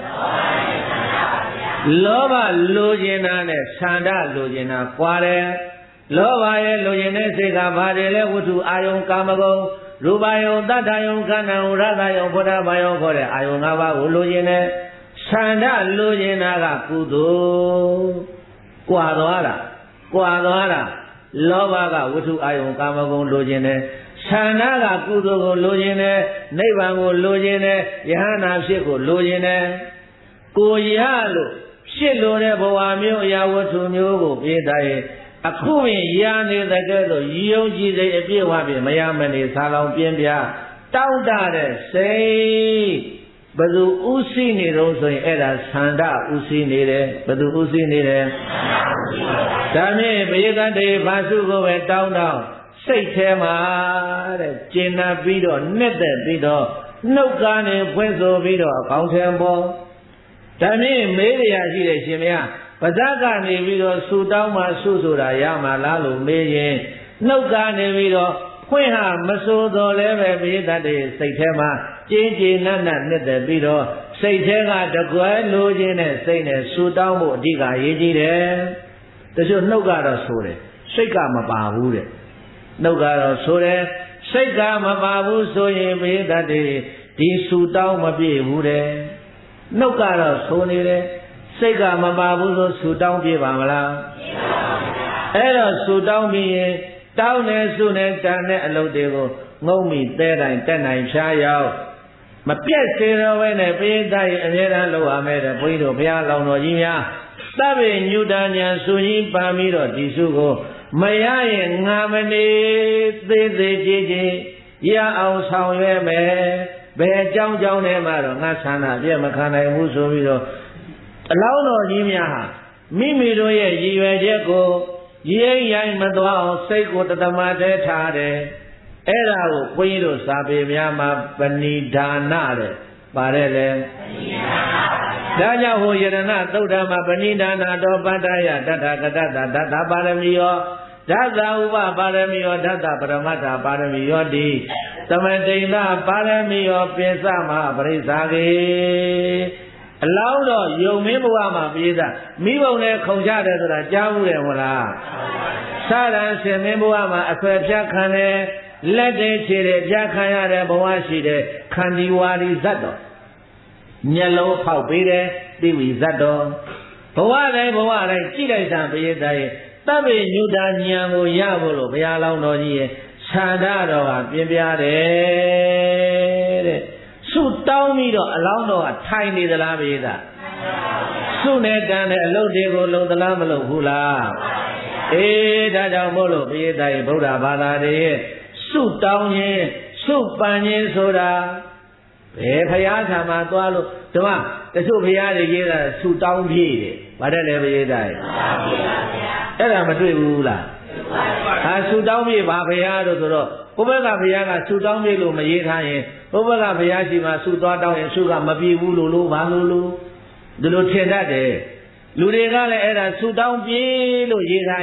လောဘလိုချင်တာနဲ့ဆန္ဒလိုချင်တာကွာတယ်လောဘရဲ့လိုချင်တဲ့စိတ်ကဘာတွေလဲဝတ္ထုအာယုံကာမဂုဏ်ရူပယုံတတ္ထယုံခန္ဓာယုံရတယုံဘုဒ္ဓဘာယုံခေါ်တဲ့အာယုံ၅ပါးကိုလိုချင်တယ်ဆန္ဒလိုချင်တာကကုသိုလ်ကွာသွားတာလောဘကဝတ္ထုအာယုံကာမဂုဏ်လိုချင်တယ်ဆန္ဒကကုသိုလ်ကိုလိုချင်တယ်နိဗ္ဗာန်ကိုလိုချင်တယ်ယဟနာဖြစ်ကိုလိုချင်တယ်ကိုရလို့ဖြစ်လို့တဲ့ဘဝမျိုးအရာဝတ္ထုမျိုးကိုပြေးတိုင်းအခုပင်ရနေတဲ့ကဲ့သို့ယုံကြည်စိတ်အပြည့်ဝဖြင့်မရမနေသာလောင်ပြင်းပြတောင့်တတဲ့စိတ်ဘယ်သူဥသိနေတော့ဆိုရင်အဲ့ဒါဆန္ဒဥသိနေတယ်ဘယ်သူဥသိနေတယ်ဒါဖြင့်ဘိသတ္တေဘာစုကိုပဲတောင်းစိတ်ထဲမှာတဲ့ကျင်နာပြီးတော့နှစ်သက်ပြီးတော့နှုတ်ကားနဲ့ဖွင့်ဆိုပြီးတော့အကောင်းထဲပေါ်ဒါဖြင့်မေးရရှိတဲ့ရှင်မယားပါဇက်ကနေပြီးတော့ဆူတောင်းမှဆုဆိုတာရမှာလားလို့မေးရင်နှုတ်ကနေပြီးတော့ဖွင့်ဟာမဆိုတော်လဲပဲဘိသတ္တေစိတ်ထဲမှာကြည်ကြည်နတ်နှစ်သက်ပြီးတော့စိတ်ထဲကတကွယ်လိုခြင်းနဲ့စိတ်နဲ့ဆူတောင်းဖို့အဓိကအရေးကြီးတယ်တချို့နှုတ်ကတော့ဆိုတယ်စိတ်ကမပါဘူးတဲ့နှုတ်ကတော့ဆိုတယ်စိတ်ကမပါဘူးဆိုရင်ဘိသတ္တေဒီဆူတောင်းမပြည့်ဘူးတဲ့နှုတ်ကတော့ဆိုနေတယ်စိတ်ကမပါဘူးဆိုဆူတောင်းပြပါမလားအဲ့တော့ဆူတောင်းပြီးရင်တောင်းနေဆုနေတန်တဲ့အလုပ်တွေကိုငုံမိသဲတိုင်းတက်နိုင်ဖြားရောက်မပြတ်စေတော့ဘဲနဲ့ပိဋကရဲ့အမြဲတမ်းလုပ်ရမယ်တဲ့ဘုန်းကြီးတို့ဘုရားလောင်တော်ကြီးများသဗ္ဗညုတညာဆုကြီးပန်ပြီးတော့ဒီဆုကိုမရရင်ငါမနေသေးသေးကြီးရအောင်ဆောင်ရွယ်မယ်ဘယ်အကြောင်းထဲမှာတော့ငါဆန္ဒပြည့်မခံနိုင်ဘူးဆိုပြီးတော့အလောင်းတော်ကြီးများဟာမိမိတို့ရဲ့ရည်ရွယ်ချက်ကိုရိပ်ရိုင်းမသွားအောင်စိတ်ကိုတသမတည်းထားတယ်အဲ့ဒါကိုဘုန်းကြီးတို့စာပေများမှာပဏိဒါနတဲ့ပါတယ်လေဒါကြောင့်ဟိုယရဏသုတ်တမှာပဏိဒါနတော်ပတ္တယတထကတ္တသတ္တပါရမီယောဓတ္တဥပပါရမီယောဓတ္တပရမတ္ထပါရမီယောတိသမတိန်သာပါရမီယောပိစမပရိစ္ဆာကေအလောင်းတော့ယုံမင်းဘဝမှာပြေးတာမိဘုံနဲ့ခုံချတယ်ဆိုတာကြားဘူးတယ်ဟုတ်လားစရံရှင်မင်းဘဝမှာအဆွဲဖြတ်ခံတယ်လက်တွေခြေတွေဖြတ်ခံရတဲ့ဘဝရှိတဲ့ခန္ဒီဝါဒီဇတ်တော်မျက်လုံးဖောက်ပေးတယ်တိဝိဇတ်တော်ဘဝတိုင်းကြည့်လိုက်တာပိယတရဲ့သဗ္ဗညုတဉာဏ်ကိုရဖို့လို့ဘုရားလောင်းတော်ကြီးရဲ့ဆန္ဒတော်ကပြင်းပြတယ်တဲ့ဆုတောင်းပြီးတော့အလောင်းတော်ကထိုင်နေသလားပိယတဆုနဲ့တန်တဲ့အလုပ်တွေကိုလုပ်သလားမလုပ်ဘူးလားဒါကြောင့်မို့လို့ပိယတရဲ့ဗုဒ္ဓဘာသာတွေရဲ့ဆုတောင်းခြင်းဆုပန်ခြင်းဆိုတာဘယ်ဖရာထာမှာသွားလို့ဒီမှာတချို့ဖရာတွေရေးတာဆုတောင်းပြေးတယ်ဗါတဲ့လည်းပိယတရဲ့အဲ့ဒါမတွေ့ဘူးလားဆုတောင်းပြေးပါဖရာတို့ဆိုတော့ဘုဘကဘုရားကဆုတောင်းပြေလို့မရေးထားရင်ဘုဘကဘုရားရှိမှဆုသွားတောင်းရင်ဆုကမပြေဘူးလို့ဘာလို့ဒီလိုထင်တတ်တယ်လူတွေကလည်းအဲ့ဒါဆုတောင်းပြေလို့ရေးထားရင်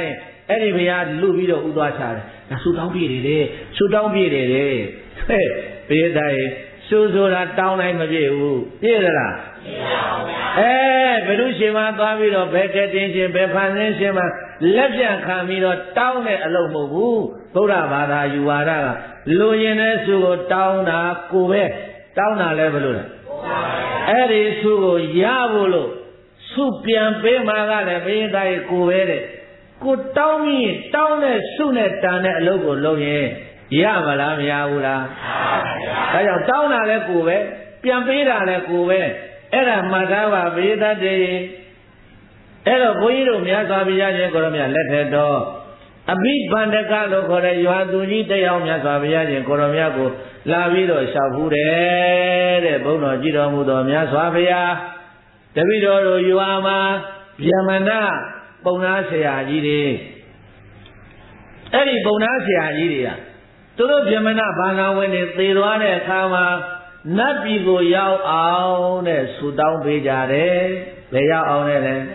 အဲ့ဒီဘုရားလူပြီးတော့ဥသွားချတယ်ဒါဆူတောင်းပြည့်တယ်လေဆူတောင်းပြည့်တယ်လေဟဲ့ဘုရားတိုင်းဆူဆိုတာတောင်းလိုက်မပြည့်ဘူးပြည့်သလားပြည့်ပါဘူးဗျာဘယ်သူရှင်မသွားပြီးတော့ဘယ်ကတင်ရှင်ဘယ်ဖန်ဆင်းရှင်မလက်ပြန်ခံပြီးတော့တောင်းတဲ့အလုပ်မဟုတ်ဘူးဗုဒ္ဓဘာသာယူဝါဒကလူရင်တဲ့ဆူကိုတောင်းတာကိုပဲတောင်းတာလည်းဘယ်လိုလဲအဲ့ဒီဆူကိုရဖို့လို့ဆူပြန်ပေးမှကလည်းဘုရားတိုင်းကိုပဲတဲ့ကိုတောင်းပြီးတောင်းတဲ့ဆုနဲ့တန်တဲ့အလုပ်ကိုလုပ်ရင်ရမလားမရဘူးလားဒါကြောင့်တောင်းတာလည်းကိုပဲပြန်ပေးတာလည်းကိုပဲအဲ့ဒါမှတ်သားပါဘေးသတ္တေအဲ့တော့ဘုန်းကြီးတို့မြတ်စွာဘုရားရှင်ကိုရောမြတ်လက်ထက်တော်အဘိဗန္ဒကလို့ခေါ်တဲ့ရွာသူကြီးတယောက်မြတ်စွာဘုရားရှင်ကိုရောမြတ်ကိုလာပြီးတော့လျှောက်ဖူးတယ်တဲ့ဘုန်းတော်ကြည်တော်မူသောမြတ်စွာဘုရားတပည့်တော်တို့ရွာမှာဗျမနပုံနာဆရာကြီးတွေအဲ့ဒီပုံနာဆရာကြီးတွေကသူတို့ဗျမနဘာသာဝင်တွေသေသွားတဲ့အခါမှာနတ်ပြည်ကိုရောက်အောင်တဲ့ဆူတောင်းပေးကြတယ်ဘယ်ရောက်အောင်လဲ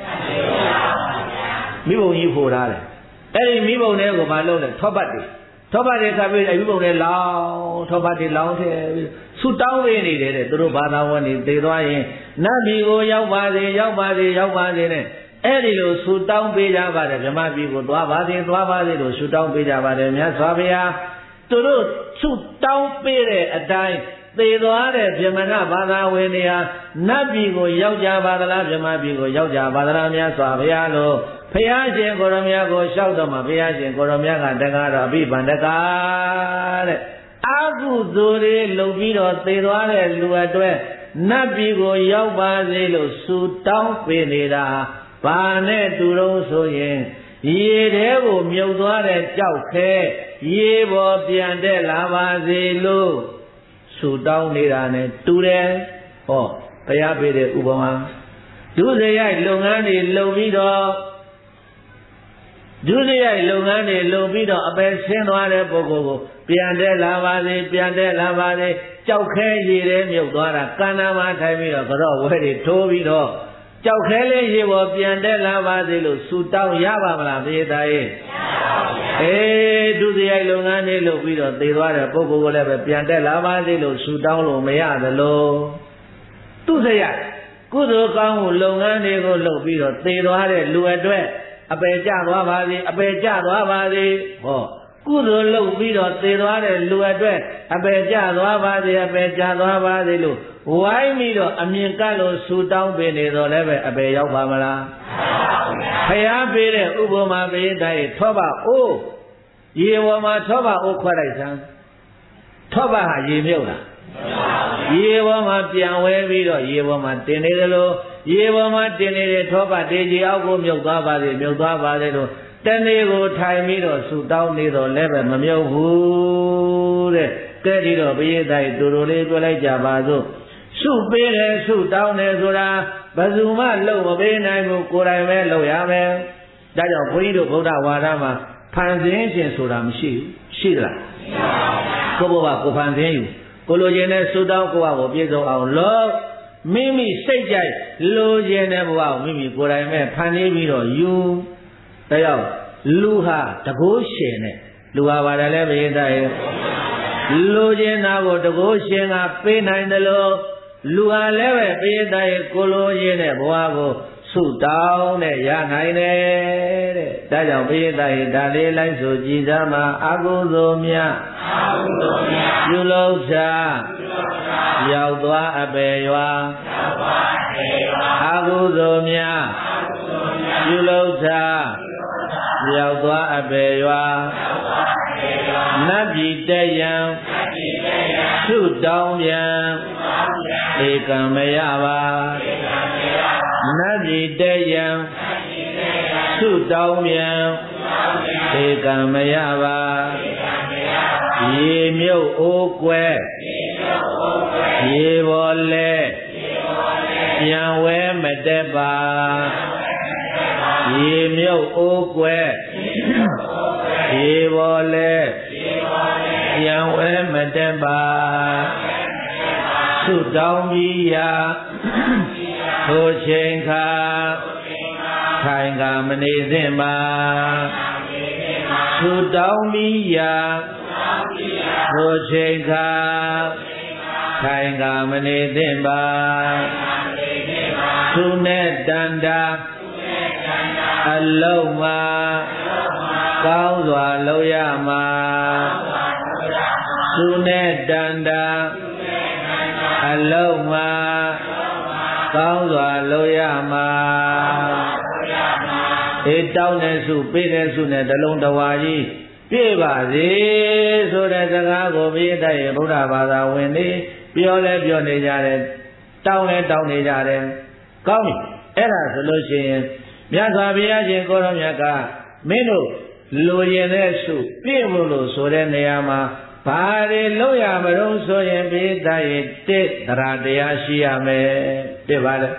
မိဘုံကြီးဖိုထားတယ်အဲ့ဒီမိဘုံတွေကိုမလုပ်နဲ့ထောပတ်တွေကပြီးအဲ့မိဘုံတွေလောင်းထောပတ်တွေလောင်းတယ်ဆူတောင်းပေးနေတယ်တဲ့သူတို့ဘာသာဝင်တွေသေသွားရင်နတ်ပြည်ကိုရောက်ပါစေရောက်ပါစေရောက်ပါစေနဲ့အဲ့ဒီလိုဆူတောင်းပေးကြပါတယ်ဗြဟ္မပြည်ကိုသွားပါစေလို့ဆူတောင်းပေးကြပါတယ်မြတ်စွာဘုရားသူတို့ဆူတောင်းပေးတဲ့အတိုင်းသေသွားတဲ့ဗြဟ္မဏဘာသာဝင်တွေဟာနတ်ပြည်ကိုရောက်ကြပါသလားဗြဟ္မပြည်ကိုရောက်ကြပါသလားမြတ်စွာဘုရားလို့ဘုရားရှင်ကိုရမြတ်ကိုလျှောက်တော့မှဘုရားရှင်ကိုရမြတ်ကတကားတော့အဘိဗန္ဒကတဲ့အာဟုသူတွေလုံပြီးတော့သေသွားတဲ့လူအတွက်နတ်ပြည်ကိုရောက်ပါစေလို့ဆူတောင်းပေးနေတာဘာနဲ့တူတော့ဆိုရင်ရေထဲကိုမြုပ်သွားတဲ့ကြောက်ခဲရေပေါ်ပြန်တက်လာပါစေလို့ဆူတောင်းနေတာနဲ့တူတယ်ဟောဘုရားပေးတဲ့ဥပမာဒုစရိုက်လုပ်ငန်းတွေလုပ်ပြီးတော့အပယ်ဆင်းသွားတဲ့ပုဂ္ဂိုလ်ကိုပြန်တက်လာပါစေကြောက်ခဲရေထဲမြုပ်သွားတာကန္နာမှာထိုင်ပြီးတော့ကြော့ဝဲတွေထိုးပြီးတော့ကြောက်ခဲလေးရေပေါ်ပြန်တက်လာပါစေလို့ဆူတောင်းရပါမလားပြေးသားရဲ့ဒုစရိုက်လုပ်ငန်းတွေလုပ်ပြီးတော့သေသွားတဲ့ပုဂ္ဂိုလ်ကိုလည်းပဲပြန်တက်လာပါစေလို့ဆူတောင်းလို့မရသလိုသူစရိုက်ကုသိုလ်ကောင်းမှုလုပ်ငန်းတွေကိုလုပ်ပြီးတော့သေသွားတဲ့လူအတွက်အပယ်ကျသွားပါစေဟောကုသိုလ်လုပ်ပြီးတော့သေသွားတဲ့လူအတွက်အပယ်ကျသွားပါစေလို့ဝိုင်းပြီးတော့အမြင်ကပ်လို့ဆူတောင်းပေးနေတော့လည်းပဲအပယ်ရောက်ပါမလားဘုရားပေးတဲ့ဥပမာပေးတဲ့ထောပအိုးရေပေါ်မှာထောပအိုးခွက်လိုက်စမ်းထောပဟာရေမြုပ်လားရေပေါ်မှာပြန်ဝဲပြီးတော့ရေပေါ်မှာတင်နေတယ်လို့ရေပေါ်မှာတင်နေတဲ့ထောပတေကြီးအောက်ကိုမြုပ်သွားပါစေလို့တနေ့ကိုထိုင်ပြီးတော့ဆူတောင်းနေတော့လည်းပဲမမြုပ်ဘူးတဲ့ကဲဒီတော့ဘုရားတိုင်းတူတူလေးပြောလိုက်ကြပါစို့ဆူပေးတယ်ဆူတောင်းတယ်ဆိုတာဘယ်သူမှလုပ်မပေးနိုင်ဘူးကိုယ်တိုင်ပဲလုပ်ရမယ်ဒါကြောင့်ဘုန်းကြီးတို့ဗုဒ္ဓဝါဒမှာဖန်ဆင်းခြင်းဆိုတာမရှိဘူးရှိသလားမရှိပါဘူးကိုယ့်ဘဝကိုဖန်ဆင်းယူကိုလိုချင်တဲ့ဆူတောင်းကိုယ့်ဘဝကိုပြည့်စုံအောင်လုပ်မိမိစိတ်ကြိုက်လိုချင်တဲ့ဘဝကိုမိမိကိုယ်တိုင်ပဲဖန်နေပြီးတော့ယူဒါကြောင့်လူဟာတကိုးရှင်နဲ့လူဟာပါတယ်လဲဘုရားရဲ့လူချင်းသားကိုတကိုးရှင်ကပေးနိုင်တယ်လို့လူဟာလည်းပဲဘုရားရဲ့ကိုလိုချင်တဲ့ဘဝကိုဆုတောင်းနဲ့ရနိုင်တယ်တဲ့ဒါကြောင့်ဘုရားရဲ့ဒါလေးလိုက်ဆိုကြည်စားမှာအာဟုသောမြတ်ပြုလုပ်ချရောက်သွားအပေရွာအာဟုသောမြတ်ပြုလုပ်ချရောက်သွားအပေရွာနတ်ပြည်တက်ရန်ဆုတောင်းပြန်ဧကံမရပါနတ်ပြည်တက်ရန်ဆုတောင်းပြန်ဧကံမရပါရေမြုပ်အိုးကွယ်ရေပေါ်လဲပြန်ဝဲမတက်ပါရေမြုပ်အိုးကွယ်ရေပေါ်လဲပြန်ဝဲမတက်ပါဆုတောင်းပြီးရာထိုချိန်ခါခိုင်ကမနေသင့်ပါသုတောင်းပြီးရာထိုချိန်ခါခိုင်ကမနေသင့်ပါသူနဲ့တန်တာအလုံးမှာကောင်းစွာလုပ်ရမှာသူနဲ့တန်တာအလုံးမှာကောင်းစွာလုပ်ရမှာအေးတောင်းတဲ့စုပေးတဲ့စုနဲ့တလုံးတဝါကြီးပြည့်ပါစေဆိုတဲ့စကားကိုဘုရားရဲ့ဗုဒ္ဓဘာသာဝင်တွေပြောလဲပြောနေကြတယ်တောင်းလဲတောင်းနေကြတယ်ကောင်းပြီအဲ့ဒါဆိုလို့ရှိရင်မြတ်စွာဘုရားရှင်ကိုရောမြတ်ကမင်းတို့လိုချင်တဲ့စုပြည့်ဖို့လို့ဆိုတဲ့နေရာမှာဘာတွေလုပ်ရမလို့ဆိုရင်ဘုရားရဲ့တစ်တရားတရားရှိရမယ်တစ်ပါလေ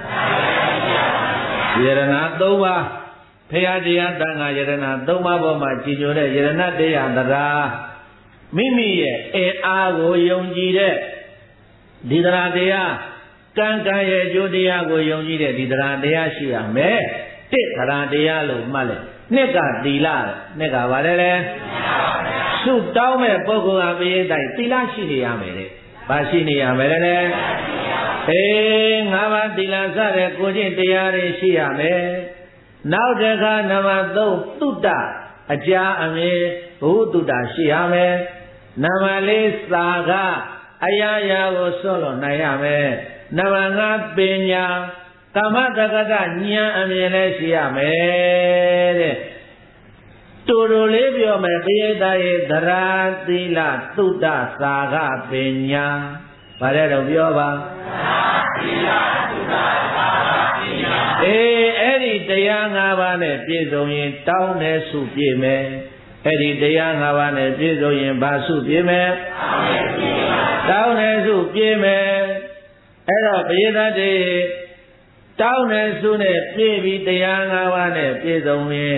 ယရဏ၃ပါးဖရာတရားတန်ခါယရဏ၃ပါးပေါ်မှာကြည်ညိုတဲ့ယရဏတရားတရားမိမိရဲ့အင်အားကိုယုံကြည်တဲ့ဒီတရားတရားကံကံရဲ့အကျိုးတရားကိုယုံကြည်တဲ့ဒီတရားတရားရှိရမယ်တစ်တရားတရားလို့မှတ်လိုက်နှစ်ကသီလနှစ်ကဘာလဲဆုတောင်းမဲ့ပုဂ္ဂိုလ်ဟာဘုရားတိုင်သီလရှိနေရမယ်တဲ့ဘာရှိနေရမယ်လဲအေး၅ပါးသီလစတဲ့ကိုကျင့်တရားတွေရှိရမယ်နောက်တစ်ခါနံပါတ်3သုတ္တအကြာအမြဲဘုသုတ္တရှိရမယ်နံပါတ်4သာကအရာရာကိုစွန့်လွတ်နိုင်ရမယ်နံပါတ်5ပညာကမ္မတက္ကတဉာဏ်အမြင်လည်းရှိရမယ်တဲ့တူတူလေးပြောမယ်ဘုရားရဲ့သရာသီလသုတ္တသာကပညာဗါတဲ့တော့ပြောပါသီလသုတ္တသာကပညာအေးအဲ့ဒီတရား၅ပါးနဲ့ပြည့်စုံရင်တောင်းတဲ့စုပြည့်မယ်အဲ့ဒီတရား၅ပါးနဲ့ပြည့်စုံရင်ဘာစုပြည့်မယ်တောင်းတဲ့စုပြည့်မယ်အဲ့တော့ဘုရားတည်းတောင်းတဲ့စုနဲ့ပြည့်ပြီးတရား၅ပါးနဲ့ပြည့်စုံရင်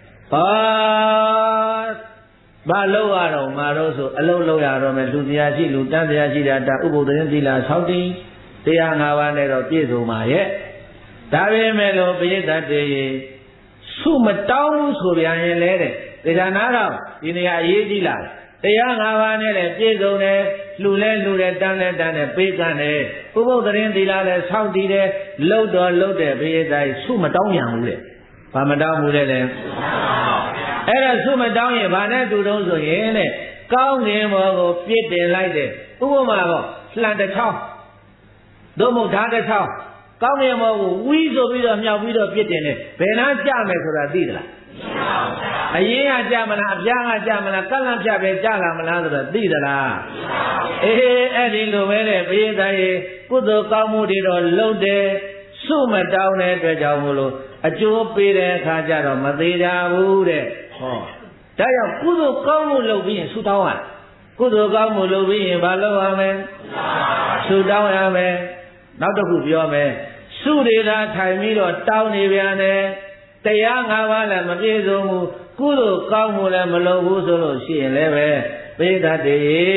ဘာလို့ရတော့မှာတော့ဆိုအလုံးလုံးရတော့မယ်လူတရားရှိလူတန်းတရားရှိတာဥပုသ်သီလဆောက်တည်တရား၅ပါးနဲ့တော့ပြည့်စုံပါရဲ့ဒါပေမဲ့လို့ပရိသတ်တွေစုမတောင်းဘူးဆိုပြန်ရင်လဲတဲ့ဒါနာတော့ဒီနေရာအရေးကြီးလာတရား၅ပါးနဲ့လည်းပြည့်စုံတယ်လှူလဲလှူတယ်တန်းလဲတန်းတယ်ပေးကမ်းတယ်ဥပုသ်သီလလည်းဆောက်တည်တယ်လှုပ်တော့လှုပ်တယ်ပရိသတ်စုမတောင်းရဘူးတဲ့ဘာမတောင်းဘူးတဲ့လေအဲ့ဒါစုမတောင်းရင်ဘာနဲ့တူတုံးဆိုရင်တဲ့ကောင်းငင်ဘောကိုပြစ်တင်လိုက်တယ်ဥပမာတော့လှန်တစ်ချောင်းသို့မဟုတ်ဓာတ်တစ်ချောင်းကောင်းငင်ဘောကိုဝီးဆိုပြီးတော့မြောက်ပြီးတော့ပြစ်တင်တယ်ဘယ်နှကြမယ်ဆိုတာသိသလားအရင်ကကြမလားအပြားကကြမလားကန့်လန့်ဖြတ်ပဲကြလာမလားဆိုတာသိသလားအေးအဲ့ဒီလိုပဲတဲ့ဘုရားသားရေကုသိုလ်ကောင်းမှုတွေတော့လုပ်တယ်စုမတောင်းတဲ့အတွက်ကြောင့်မို့လို့အကျိုးပေးတဲ့အခါကျတော့မသေးကြဘူးတဲ့ဟောဒါကြောင့်ကုသိုလ်ကောင်းမှုလုပ်ပြီးရင်ဆုတောင်းရကုသိုလ်ကောင်းမှုလုပ်ပြီးရင်ဘာလုပ်ရမလဲဆုတောင်းရမယ်နောက်တစ်ခုပြောမယ်ဆုတွေသာထိုင်ပြီးတော့တောင်းနေပြန်တယ်တရား၅ပါးလည်းမပြည့်စုံဘူးကုသိုလ်ကောင်းမှုလည်းမလုပ်ဘူးဆိုလို့ရှိရင်လည်းပဲပိဋကတေ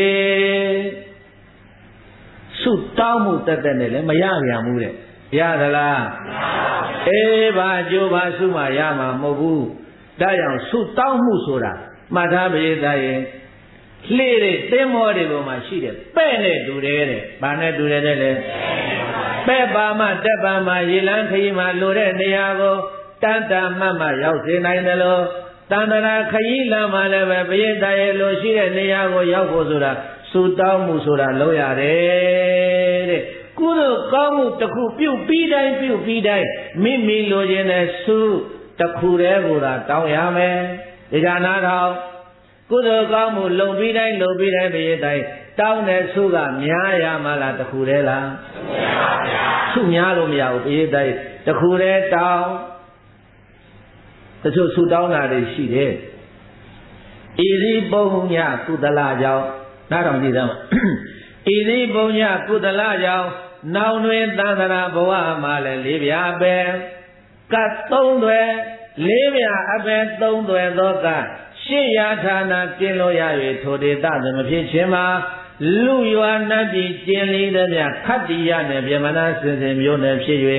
ဆုတောင်းမှုတက်တက်နဲ့လည်းမရပြန်ဘူးတဲ့ရသလားအေးဘာအကျိုးဘာဆုမှရမှာမဟုတ်ဘူးဒါကြောင့်ဆုတောင်းမှုဆိုတာမှတ်သားပိဋကရဲ့လှေတဲ့သင်္ဘောတွေပေါ်မှာရှိတယ်ပဲ့နဲ့တူတယ်တဲ့ဘာနဲ့တူတယ်တဲ့လေပဲ့ပါမှတက်ပါမှရေလန်းခရီးမှလိုတဲ့နေရာကိုတန်တမှတ်မှရောက်စေနိုင်တယ်လို့တန်တရာခရီးလမ်းမှလည်းပဲပိဋကရဲ့လိုရှိတဲ့နေရာကိုရောက်ဖို့ဆိုတာဆုတောင်းမှုဆိုတာလုပ်ရတယ်တဲ့ကုသိုလ်ကောင်းမှုတစ်ခုပြုပြီးတိုင်းမိမိလိုချင်တဲ့ဆုတစ်ခုတည်းကိုသာတောင်းရမယ်ဒီကနာတော့ကုသိုလ်ကောင်းမှုလုံပြီးတိုင်းဘုရားတိုင်းတောင်းတဲ့ဆုကများရမှာလားတစ်ခုတည်းလားဆုများလို့မရဘူးဘုရားတိုင်းတစ်ခုတည်းတောင်းတချို့ဆုတောင်းတာတွေရှိတယ်ဣရိပုံညကုသလကြောင့်နားတော်ကြည့်သမ်းဣရိပုံညကုသလကြောင့်နောင်တွင်သံဃာဘဝမှာလည်းလေးပြပဲကတ်သုံးတွေလေးပြအပဲသုံးတွေသောကရှေ့ရဌာနကျင်းလို့ရ၍ထိုဒေသသမဖြစ်ခြင်းမှာလူရွာနတ်ပြည်ကျင်းလေးသည်မြခတ္တိယနှင့်ပြမနာစင်စင်မျိုးနဲ့ဖြစ်၍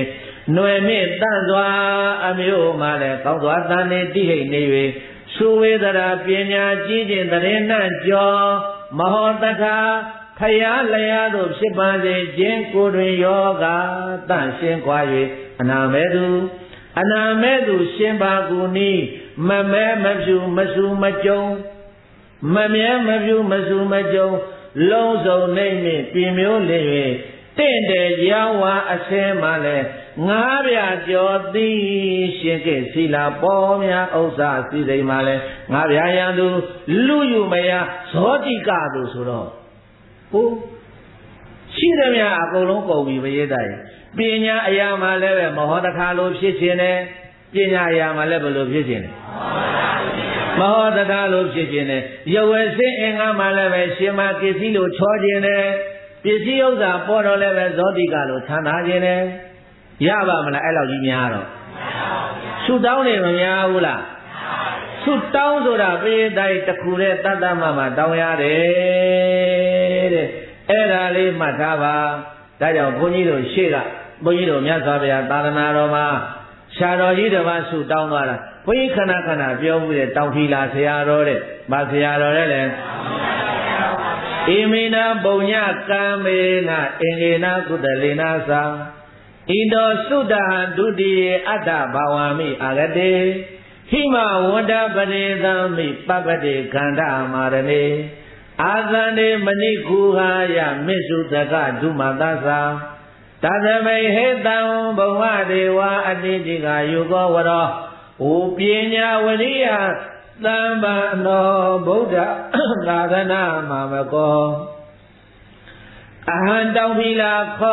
หน่วยมิตรစွာအမျိုးမှလည်းကောင်းစွာတန်နေတိဟိတ်နေ၍သုဝေဒရာပညာကြီးခြင်းတရင်နှံ့ကျော်မဟောတထာဖယားလျာသို့ဖြစ်ပါစေခြင်းကိုယ်တွင်ယောဂတန့်ရှင်းခွာ၍အနာမဲသူရှင်ပါကူနီးမမဲမဖြူမဆူမကြုံမမြဲမဖြူမဆူမကြုံလုံးစုံနေမြင့်ပြင်မျိုးလျင်တင့်တယ်ရောင်းဝါအစင်းမှလည်းငါးပြကျော်သည်ရှင်ကစီလာပေါ်များဥစ္စာစီစိမ်မှလည်းငါးပြရန်သူလူယူမယဇောတိကသူဆိုတော့ဟုတ်ရှိသမျှအကုန်လုံးကုန်ပြီပရိသတ်ရဲ့ပညာအရာမှလည်းပဲမဟောတခါလိုဖြစ်ခြင်းနဲ့ပညာအရာမှလည်းဘယ်လိုဖြစ်ခြင်းလဲမဟောတခါလိုဖြစ်ခြင်းနဲ့ယဝေစင်အင်္ဂါမှလည်းပဲရှင်မကိစ္စလိုချောခြင်းနဲ့ပစ္စည်းဥစ္စာပေါ်တော့လည်းပဲဇောတိကလိုထမ်းထားခြင်းနဲ့ရပါမလားအဲ့လောက်ကြီးများတော့ဆုတောင်းနေမများဘူးလားဆုတောင်းဆိုတာပရိသတ်တခုနဲ့တတ်တမမတောင်းရတယ်တဲ့အဲ့ဒါလေးမှတ်ထားပါဒါကြောင့်ဘုန်းကြီးတို့ရှေ့ကဘုန်းကြီးတို့မြတ်စွာဘုရားသာသနာတော်မှာဆရာတော်ကြီးတစ်ပါးဆုတောင်းသွားတာဘုန်းကြီးခဏပြောမှုတဲ့တောင်ထီလာဆရာတော်တဲ့မဆရာတော်တဲ့လေဣမိနာပုံညကံမေနာအင်္ဂေနာကုတလေနာသာဣတောသုတဟဒုတိယအတ္တဘာဝမိအာဂတေဟိမဝန္တပရိသမိပပတိခန္ဓာမာရဏေအာသန္တေမဏိကူဟာယမစ္စုတကဒုမသသတသမိဟေတံဘဝဒေဝအတိတိကယုကောဝရောဩပညာဝရိယသမ္ပန္နောဗုဒ္ဓသာသနာမမကောအဟံတောင်ဖီလာ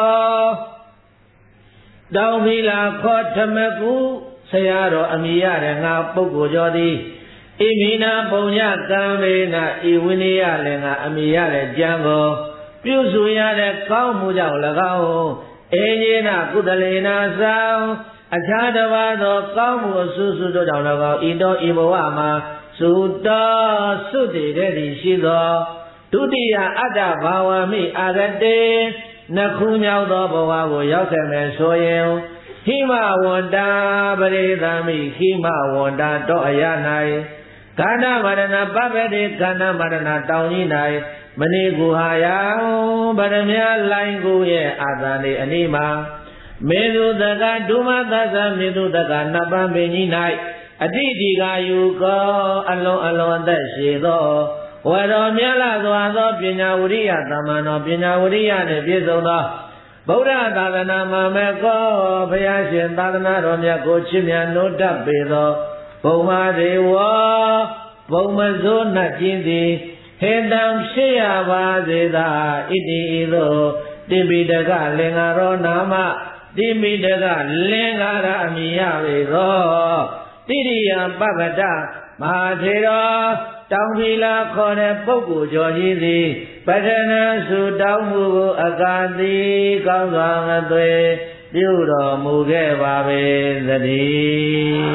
ခေါ်ဓမ္မကုဆရာတော်အမိရတဲ့ငါပုဂ္ဂိုလ်ကျော်သည်ဣမိနာပုံညကံမေနာဤဝိနည်းလည်းငါအမိရတဲ့ကြံကိုပြုစုရတဲ့ကောင်းမှုကြောင့်၎င်းအင်းကြီးနာကုသလေနာဆောင်အခြားတစ်ပါးသောကောင်းမှုအဆူဆူတို့ကြောင့်၎င်းဤတော်ဤဘဝမှာသုတော်သုတိတဲ့သည်ရှိသောဒုတိယအတ္တဘာဝမိအာဂတေနှစ်ခုမြောက်သောဘဝကိုရောက်ခဲ့မယ်ဆိုရင်ဟိမဝန္တာပရိသမိဟိမဝန္တာတော့အရ၌ခန္ဓာမရဏပပတိခန္ဓာမရဏတောင်ကြီး၌မဏိကူဟာယဗရမယလိုင်းကိုရဲ့အာသန်လေးအနိမမေသူတကဒုမသသမေသူတကနပံပင်ကြီး၌အတိတိကယူကောအလုံးအသက်ရှိသောဝရောမြတ်လာစွာသောပညာဝရိယသမ္မာနောပညာဝရိယနှင့်ပြည့်စုံသောဗုဒ္ဓသာသနာမှာမေကောဘုရားရှင်သာသနာတော်မြတ်ကိုချစ်မြတ်နိုးတတ်ပေသောဘုံမာဒေဝဘုံမစိုးနှကျင်းသည်ဟေတံဖြစ်ရပါစေသာဣတိဤသို့တိပိတကလင်္ကာရောနာမတိပိတကလင်္ကာရအမိယပေသောတိရိယပပ္ပတမဟာထေရတောင်ဖီလာခေါ်တဲ့ပုဂ္ဂိုလ်ကျော်ကြီးသည်ပဋ္ဌာန်းစုတောင်းမှုကိုအကာတိကောင်းစွာငသွေပြုတော်မူခဲ့ပါပေသတည်း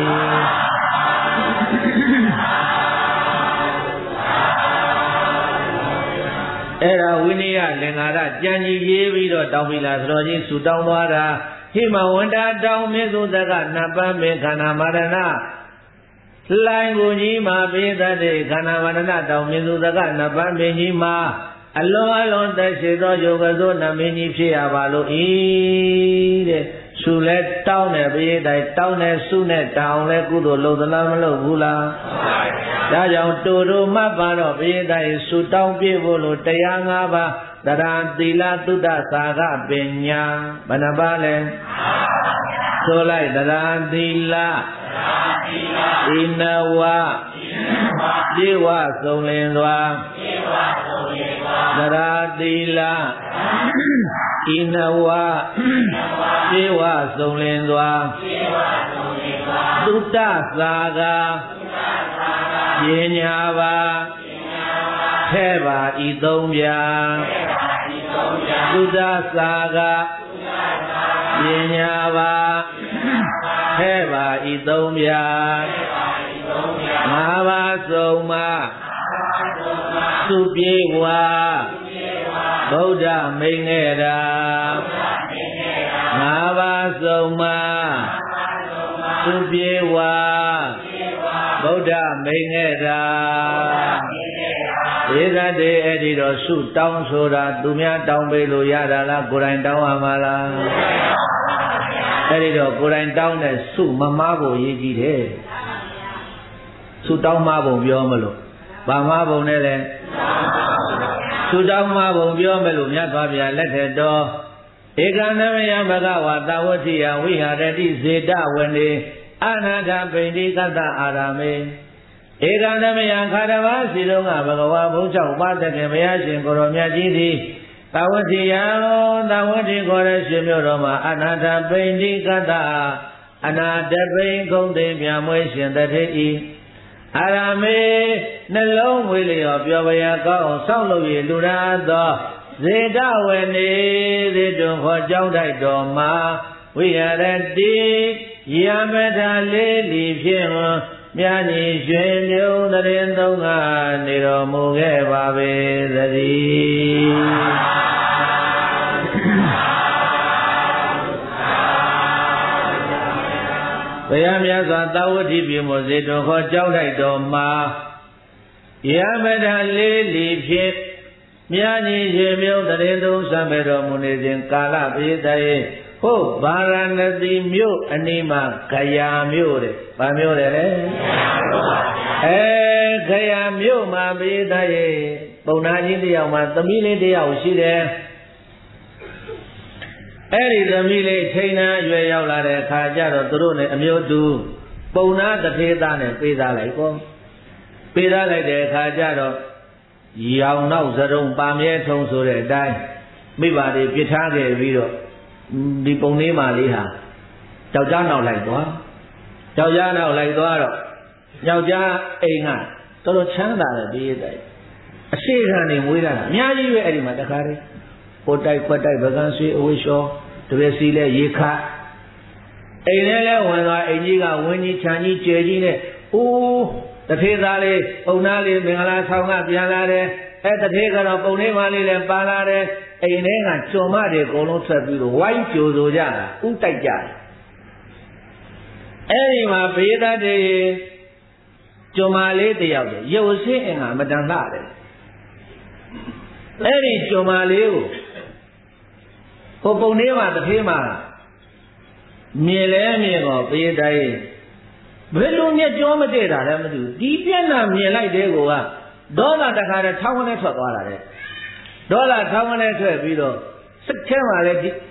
အဲ့ဒါဝိနည်းလင်္ကာရကြံကြီးရေးပြီးတော့တောင်ဖီလာသတော်ကြီးစုတောင်းသွားတာဟိမဝန္တာတောင်မေသုတကနပံမေခန္ဓာမရဏလိုင်းကိုကြီးမှာပေးတတ်တဲ့ခန္ဓာဝန္ဒနာတောင်မြင်သူတကနဗမင်းကြီးမှာအလွန်သက်ရှိသောယောဂသောနမင်းကြီးဖြစ်ရပါလို့ဤတဲ့ဆုလဲတောင်းတယ်ပရိသတ်တောင်းတယ်ဆုနဲ့တောင်းလဲကုသိုလ်လုပ်သလားမလုပ်ဘူးလားဒါကြောင့်တူတူမှတ်ပါတော့ပရိသတ်ဆုတောင်းပြဖို့လို့တရား၅ပါးသရံသီလသုဒ္ဓသာကပညာဘယ်နှပါလဲဆိုလိုက်သရံသီလဣနဝပြေဝဆုံးလင်းစွာသရသီလဣနဝပြေဝဆုံးလင်းစွာသုတ္တသာကပညာပါထဲပါဤသုံးပြသုတ္တသာကပညာပါထဲပါဤသုံးပြငါးပါးဆုံးမသူပြေဝဗုဒ္ဓမိန်ခဲ့တာငါ ba sông ma Su bie wa Buddha mê nghe ra Thế ra thế ấy đi đó su tông số ra Tu mía tông bê lô ya ra là Cô rành tông à mà là Ấy đi đó cô rành tông này Su mà má bồ yê chi thế Su tông má bồ biô mà lô Bà má bồ này lên Su tông má bồ biô mà lô Nhát bà bìa lết hết đó Eka namaya bhagava tavatiya viharati zeta vane Anatha pindi kata arame Eka namaya kharava silonga bhagava bhucha upatake mayashin koro myajiti Tavatiya tavati kore shimyoroma Anatha pindi kata Anatha pindi kongte myamwe shintate Arame nalong wiliyo pyavaya kao Sauluye lurado Zeta vane Zetu kho chao thai do ma Viharati Yamata le li phim Mya ni xuyen liu Tarin tông nga Ni ro mu khe ba be Thati Baya mya swa Tawati pi mo Zetu kho chao thai do ma Yamata le li phim Mya ni xuyen liu Tarin tông Sampe ro mu ni sin Kala pi taye Ho Varanati myo Anima Gaya myo de Ba myo de le Gaya myo ma pi taye Bầu na chín tiyao ma Tami le tiyao shi de Eri tami le Chaina yue yao la de Kha cha ro Turu ne amyo tu Bầu na tathe ta ne Pi ta lai ko Pi ta lai de Kha cha ro Yao nao sarong Pa mye thong so de dai Mi ba de Pit tha ke pi ro Đi bông ní mà đi hả Cháu cha nào lại quá Cháu cha nào lại quá rồi Cháu cha ấy ngà Tôi nói sáng đã là đi vậy Sẽ ra này mới ra Nhá gì vậy đi mà ta khá đi Quất tay bà gan suy ôi xô Tôi biết xí lệ dì khá Ấy nè lẽ hoàn toàn ấy nhí gà Nguyên nhí chán nhí chế nhí nè Ô Ta thế ra lê Ông ná lê Mình là sao ngà bia la lê Ta thế ra bông ní mà lê lê Ba la lê Ấy nè ngà chô mạ để cổ nông sạch bí đồ Quay chô dô ra Ú tạch chả Ấy mà bế ta thì Chô mạ lê tì yào dè Yêu xế ngà mà đăng lạ dè Ấy thì chô mạ lê Cô bông ní mà ta thế mà Mie lẽ mie ngọ bế ta thì Bế lô nhé chô mà tê ra mà tù Đi biến là mie lại đế cô à Đó là ta khá ra thao nè thuật quá ra đấy Đó là thao nè thuật bí đồ Sức khẽ mà lê đi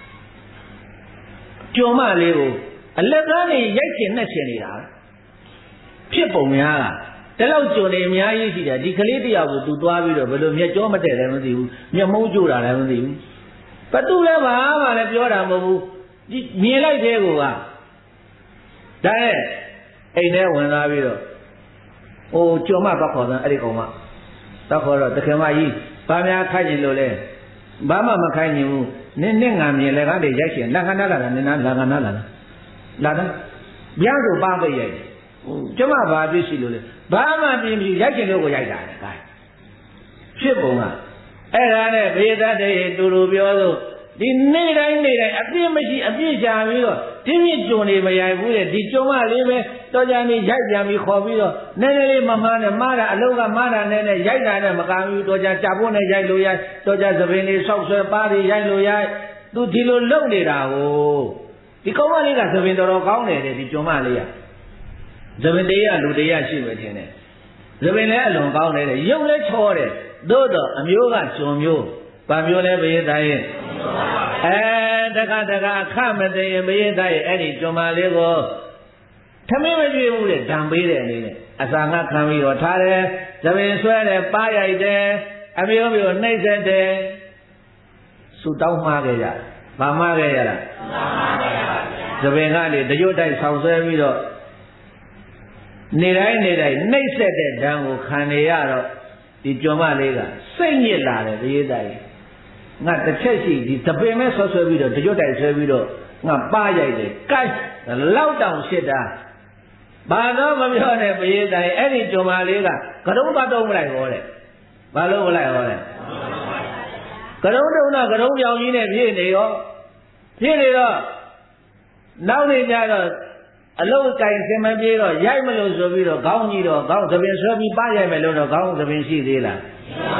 Chô mà lê cô Lê ra này dạy chén nè chén đi ra Phía bông nhá là Thế lâu chô này nhá ý xí ra Đi khá lê đi áo của tù toa bí đồ Bởi lô nhé chô mà tê ra mà tì hù Nhé mâu chô ra ra mà tì hù Bà tù lê mà lê biểu ra mà hù Mie lại thế cô à Đấy Ấy nè hoàn ra bí đồ Ô chô mà bác khó ra Ấy đi cổ mà Bác khó rồi Tất khá mà ý Ba mẹ khai nhìn lô lê Ba mà khai nhìn hù Nên ngà mìa lê gá để dạy chén Là gá ná là Nên là gá ná là Là đó Biang rồi ba bây dạy Chô mà bà biết xí lô lê Ba mà biết dạy chén lô có dạy ra Phía bông à Ấy ra nè Bế ta thế Tù rù biểu rồi Đi nê đánh Áp biết mà xí Áp biết chá bí rồi Thế biết chô này mà dạy vũ lê Đi chô mà lê mê Tôi cha này dạy chá bí khó bí rồi Nê nê lê mà nè Má ra lâu gà má ra nê nê Dạy ra nè mà cá bí Tôi cha chá bố này dạy lô dạy Tôi cha sập hình này sọc xoay ba đi dạy lô dạy Tu thì lô lâu nê ra hồ Thì câu mà lê gà sập hình đó cao nè Thì chô mà lê à Sập hình đấy à lù đấy à xí vậy thế nè Sập hình đấy à lù cao nè Yêu lê chô nè Đô đô amiô gà chô miô Ba miô lê bế tay Tất cả khá mà tay bế tay Ấy đi chô mà lê cô Thâm mê mà duyên mù lê Đăng bế lê nè Asa ngạc khá mì rò thá lê Sập hình xoay lê Ba yai lê Amiô miô nây xe lê Su tao ma kê ya Ba ma kê ya la Sập hình ngạc lê Đa yô tay sao xoay mì rò Nê đáy Nây xe lê Đăng cô khá nê ya rò Đi chô mà lê gà Say nhiệt là lê Đa yê tay Ngạc ta chết xì Đi tập hình mê xoay mì rò Đa yô tay xoay mì rò Ngạc ba yai lê Cái Lao đọng xếp ra Bà đó mà biểu này bởi vì tại ấy thì chùa mà lý cả Cả đúng ba đông lại ngồi này Ba lâu lại ngồi này Cả đúng đâu nào cả đúng dòng như này phía này có ဖြစ်နေတော့နောက်နေကြတော့အလုံးကိုင်ဆင်မပြေတော့ရိုက်မလို့ဆိုပြီးတော့ခေါင်းကြီးတော့ခေါင်းသပင်ဆွဲပြီးပရိုက်မယ်လို့တော့ခေါင်းသပင်ရှိသေးလား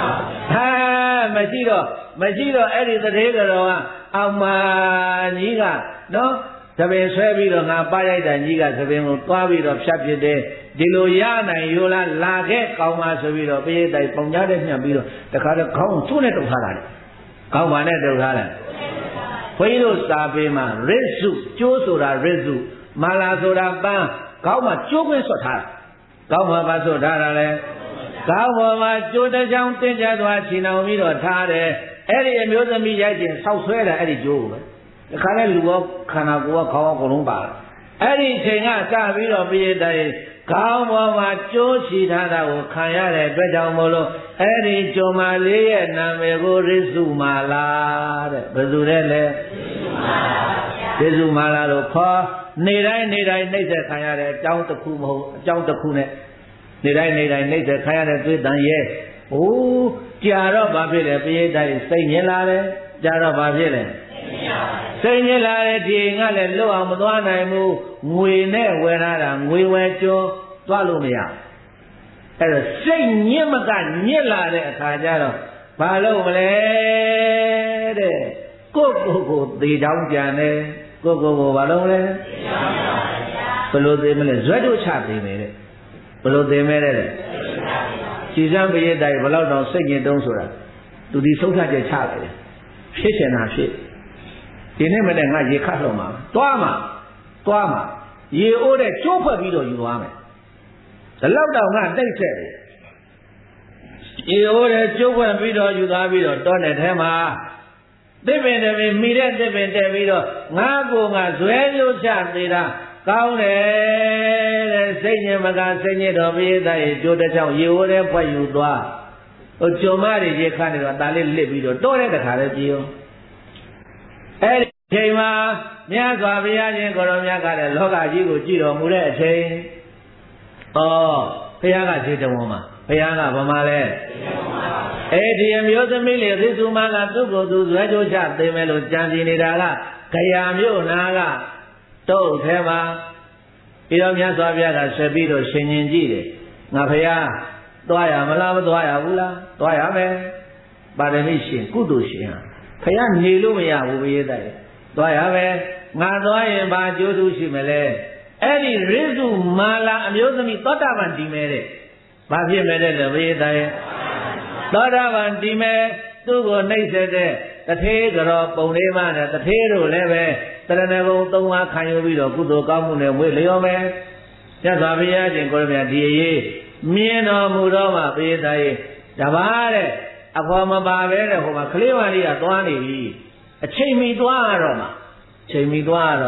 မရှိတော့အဲ့ဒီတထေးတော်ကအောင်မကြီးကနော်သပင်ဆွဲပြီးတော့ငါပရိုက်တာကြီးကသပင်ကိုသွားပြီးတော့ဖြတ်ပြတယ်ဒီလိုရနိုင်ရောလားလာခဲ့ကောင်းပါဆိုပြီးတော့ပရိသတ်ပုံကြားတဲ့ညှပ်ပြီးတော့တခါတော့ခေါင်းသူ့နဲ့တုတ်ထားတာလေခေါင်းပါနဲ့တုတ်ထားတယ်ဘုန်းကြီးတို့စာပေမှာရစ်စုကျိုးဆိုတာရစ်စုမာလာဆိုတာပန်းခေါင်းမှာကျိုးခွင်းဆွတ်ထားတာခေါင်းမှာပါဆွတ်ထားတာလေခေါင်းပေါ်မှာကျိုးတစ်ချောင်းတင်းကျပ်သွားချီနှောင်ပြီးတော့ထားတယ်အဲ့ဒီအမျိုးသမီးရိုက်ခြင်းဆောက်ဆွဲတာအဲ့ဒီကျိုးကိုပဲတခါလဲလူရောခန္ဓာကိုယ်ကခေါင်းအကုန်လုံးပါအဲ့ဒီချိန်ကစပြီးတော့ပြည့်တဲ့ခေါင်းပေါ်မှာကျိုးချီထားတာကိုခံရတဲ့အတွက်ကြောင့်မို့လို့အဲ့ဒီကျုံမာလေးရဲ့နာမည်ကိုရစ်စုမာလာတဲ့ဘယ်သူလဲရစ်စုမာလာလို့ခေါ်နေတိုင်းနှိမ့်ဆက်ခံရတဲ့အကြောင်းတစ်ခုမဟုတ်အကြောင်းတစ်ခုနဲ့နေတိုင်းနှိမ့်ဆက်ခံရတဲ့သွေးတန်ရဲ့ဟိုးကြာတော့ဘာဖြစ်လဲပရိသတ်စိတ်ညစ်လာတယ်ကြာတော့ဘာဖြစ်လဲစိတ်ညစ်လာတဲ့ဒီငါလည်းလွတ်အောင်မသွားနိုင်ဘူးငွေနဲ့ဝယ်ထားတာငွေဝယ်ကျော်သွားလို့မရအဲ့တော့စိတ်ညစ်မကညစ်လာတဲ့အခါကျတော့ဘာလို့မလဲတဲ့ကိုသေချောင်းကြံတယ်ကိုဘာလို့လဲဘယ်လိုသေမလဲဇွတ်တို့ချသေးမယ်တဲ့ဘယ်လိုသေမဲတဲ့စီစံပရိသတ်ဘယ်လောက်တော့စိတ်ညစ်တုံးဆိုတာသူဒီဆုံးဖြတ်ချက်ချတယ်ဖြစ်ချင်တာဖြစ်ဒီနေ့မနေ့ငါရေခတ်လို့မှာသွားမှာရေအိုးတဲ့ကျိုးဖွက်ပြီးတော့ယူသွားမယ်ဒီလောက်တော့ငါတိတ်ဆက်တယ်ရေအိုးတဲ့ကျိုးဖွက်ပြီးတော့ယူသွားပြီးတော့တောတဲ့ထဲမှာသစ်ပင်တပင်မိတဲ့သစ်ပင်တက်ပြီးတော့ငါကိုငါဇွဲလို့ချသေးတာကောင်းတယ်တဲ့စိတ်ညစ်မကစိတ်ညစ်တော်ပြည့်တဲ့ကျိုးတစ်ချောင်းရေအိုးတဲ့ဖွက်ယူသွားဟိုကျုံမတွေရေခတ်နေတော့ဒါလေးလစ်ပြီးတော့တောတဲ့တခါလေးကြည့်အောင်အဲ့ဒီအချိန်မှာမြတ်စွာဘုရားရှင်ကိုရောမြတ်ကလည်းလောကကြီးကိုကြည့်တော်မူတဲ့အချိန်ဘုရားကခြေတော်မှာဘုရားကဗမာလဲအဲ့ဒီအမျိုးသမီးလေးသစ္စုမကသူ့ကိုယ်သူဇွဲကြိုးချသိမယ်လို့ကြံစီနေတာကခရာမြို့နာကတုတ်ထဲမှာပြီးတော့မြတ်စွာဘုရားကဆက်ပြီးတော့ရှင်ရင်ကြည့်တယ်ငါဘုရားသွားရမလားမသွားရဘူးလားသွားရမယ်ပါရမီရှင်ကုသိုလ်ရှင်ဘုရားနေလို့မရဘူးဘုရားတဲ့သွားရမယ်ငါသွားရင်ဘာကျိုးထူးရှိမလဲအဲ့ဒီရစ်စုမာလာအမျိုးသမီးသောတာပန်တည်မယ်တဲ့ဘာဖြစ်မယ်တဲ့ဘုရားတဲ့သောတာပန်တည်မယ်သူ့ကိုနှိပ်စက်တဲ့တထေးကြောပုံလေးမှနဲ့တထေးတို့လည်းပဲတရဏဂုံသုံးပါးခံယူပြီးတော့ကုသိုလ်ကောင်းမှုနဲ့ဝေလျောမယ်မြတ်စွာဘုရားရှင်ကိုရမြတ်ဒီရေးမြင်တော်မူတော့မှဘုရားတဲ့တပါးတဲ့အဖော်မပါပဲတဲ့ဟိုမှာကလေးမလေးကသွားနေပြီအချိန်မီသွားရတော့မှအဲ့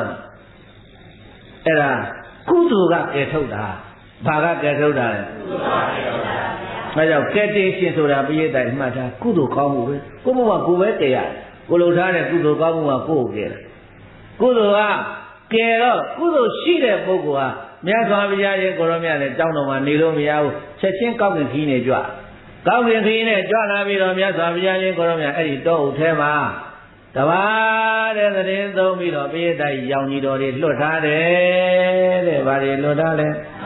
ဒါကုသိုလ်ကကယ်ထုတ်တာဘာကကယ်ထုတ်တာလဲဒါကြောင့်ကယ်တင်ရှင်ဆိုတာပရိသတ်မှတ်ထားကုသိုလ်ကောင်းမှုပဲကိုယ့်ဘဝကိုယ်ပဲတည်ရတယ်ကိုလိုထားတဲ့ကုသိုလ်ကောင်းမှုကကိုယ့်ကိုကယ်တယ်ကုသိုလ်ကကယ်တော့ကုသိုလ်ရှိတဲ့ပုဂ္ဂိုလ်ဟာမြတ်စွာဘုရားရဲ့ကိုရောမြတ်နဲ့ကြောင်းတော်မှာနေလို့မရဘူးချက်ချင်းကောက်ကင်ခီးနေကြွကောက်ကင်ခီးနဲ့ကြွလာပြီးတော့မြတ်စွာဘုရားရဲ့ကိုရောမြတ်အဲ့ဒီတောအုပ်ထဲမှာတပါးတဲ့သတင်းသုံးပြီးတော့ပိဋကရောင်ကြီးတော်တွေလွတ်ထားတယ်တဲ့ဗါတွေလွတ်ထားလဲ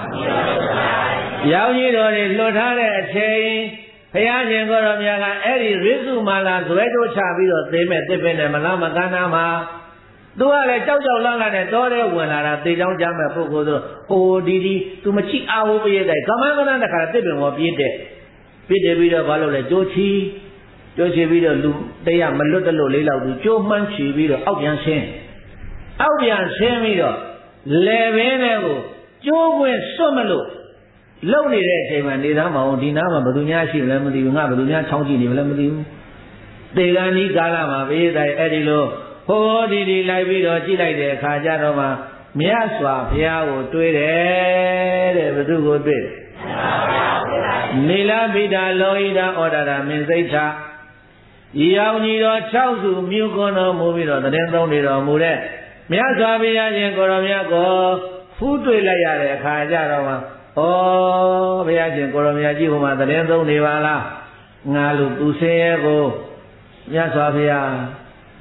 ရောင်ကြီးတော်တွေလွတ်ထားတဲ့အချိန်ဘုရားရှင်ကိုရောမြတ်ကအဲ့ဒီရစ်စုမာလာဇွဲတို့ချပြီးတော့သိမဲ့တစ်ပင်နဲ့မလားမကန်းနာမှာသူကလည်းကြောက်လန့်နဲ့တောထဲဝင်လာတာသေချောင်းကြမ်းမဲ့ပုဂ္ဂိုလ်ဆိုဟိုဒီသူမချိအားဘူးပိဋကကမန်းကန်းတခါတစ်ပင်ပေါ်ပြည့်တယ်ပြီးတော့ဘာလို့လဲကြိုးချီပြီးတော့လူတရားမလွတ်တလို့လေးလောက်သူကြိုးမှန်းချီပြီးတော့အောက်ပြန်ဆင်းပြီးတော့လေဘင်းတဲ့ကိုကျိုးခွင့်စွတ်မလို့လုံနေတဲ့အချိန်မှာနေသားမအောင်ဒီနားမှာဘယ်သူများရှိလဲမသိဘူးငါဘယ်သူများချောင်းကြည့်နေမလဲမသိဘူးတေဂန်ဒီကာလမှာဘေးတိုင်းအဲ့ဒီလိုဟိုဒီလိုက်ပြီးတော့ကြည့်လိုက်တဲ့အခါကျတော့မှမြတ်စွာဘုရားကိုတွေးတယ်တဲ့ဘယ်သူကိုတွေးနေလပိတာလောဟိတာဩဒရာမင်းစိတ်ချရောင်ကြီးတော်6စုမြူကွန်တော်မူပြီးတော့တရင်သုံးနေတော်မူတဲ့မြတ်စွာဘုရားရှင်ကိုရောမြတ်ကိုဖူးတွေ့လိုက်ရတဲ့အခါကျတော့မှဩဘုရားရှင်ကိုရောမြတ်ကြီးဟိုမှာတရင်သုံးနေပါလားငါလူသူဆင်းရဲကိုမြတ်စွာဘုရား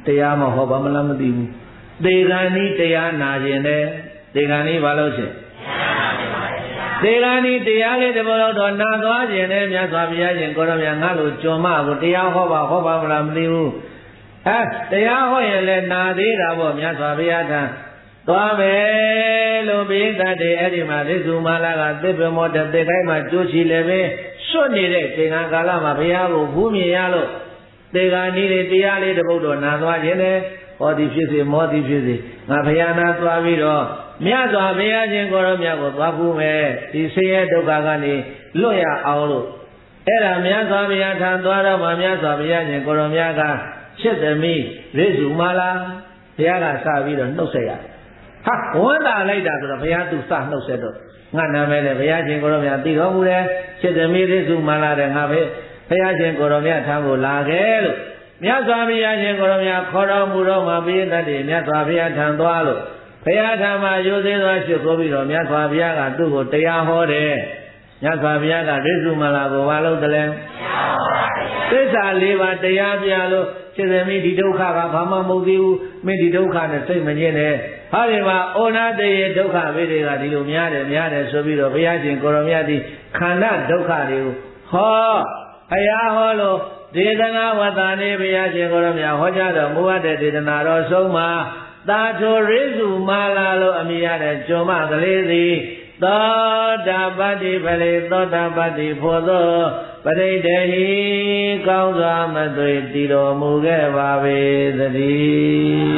တရားမဟောပါမလားမသိဘူးသေဂန်ဤတရားနာခြင်းနဲ့သေဂန်ဤဘာလို့ရှင်သေဂန်ဤတရားလေးတဘောတော့နာသွားခြင်းနဲ့မြတ်စွာဘုရားရှင်ကိုရောမြတ်ငါလိုကြုံမကိုတရားဟောပါမလားမသိဘူးတရားဟောရင်လည်းနာသေးတာပေါ့မြတ်စွာဘုရားထံသွားမယ်လို့ပိဋကတ်တွေအဲ့ဒီမှာသစ္စုမာလာကသစ်ပမောတသေခိုင်းမှာကြိုးချီလည်းပဲစွတ်နေတဲ့သင်္ကန်းကာလမှာဘုရားကိုဘူးမြင်ရလို့သေဂာနီးတွေတရားလေးတစ်ပုဒ်တော့နာသွားခြင်းနဲ့ဟောဒီဖြစ်စေမောဒီဖြစ်စေငါဘုရားနာသွားပြီးတော့မြတ်စွာဘုရားရှင်ကိုရောမြတ်ကိုသွားဘူးမယ်ဒီဆင်းရဲဒုက္ခကနေလွတ်ရအောင်လို့အဲ့ဒါမြတ်စွာဘုရားထံသွားတော့မှမြတ်စွာဘုရားရှင်ကိုရောမြတ်ကချစ်သမီးရိစုမာလာဘုရားကစပြီးတော့နှုတ်ဆက်ရတယ်ဝမ်းသာလိုက်တာဆိုတော့ဘုရားသူစနှုတ်ဆက်တော့ငါနာမည်နဲ့ဘုရားရှင်ကိုရောမြတ်သိတော်မူတယ်ချစ်သမီးရိစုမာလာတဲ့ငါပဲဘုရားရှင်ကိုရောမြတ်ထံကိုလာခဲ့လို့မြတ်စွာဘုရားရှင်ကိုရောမြတ်ခေါ်တော်မူတော့မှပိဋကတ်တွေမြတ်စွာဘုရားထံသွားလို့ဘုရားထံမှာရိုသေသွားရှိခိုးပြီးတော့မြတ်စွာဘုရားကသူ့ကိုတရားဟောတယ်မြတ်စွာဘုရားကရိစုမာလာကိုဘာလို့တလဲသစ္စာ၄ပါးတရားပြလို့ခြေသမီးဒီဒုက္ခကဘာမှမဟုတ်သေးဘူးမင်းဒီဒုက္ခနဲ့စိတ်မငြင်းနဲ့ဟာဒီမှာဩနာတရေဒုက္ခဝိတွေကဒီလိုများတယ်ဆိုပြီးတော့ဘုရားရှင်ကိုရောမြတ်ဒီခန္ဓာဒုက္ခတွေကိုဟောဘုရားဟောလို့ဒေသနာဝတ္တနေဘုရားရှင်ကိုရောမြတ်ဟောကြားတော်မူတဲ့ဒေသနာတော်ဆုံးမှာသာထိုရိစုမာလာလို့အမည်ရတဲ့ကျွမ်းမကလေးသည်သောတာပတ္တိဖလေသောတာပတ္တိဖို့သောပရိဒေဟိကောင်းစွာမသွေတည်တော်မူခဲ့ပါပေသတည်း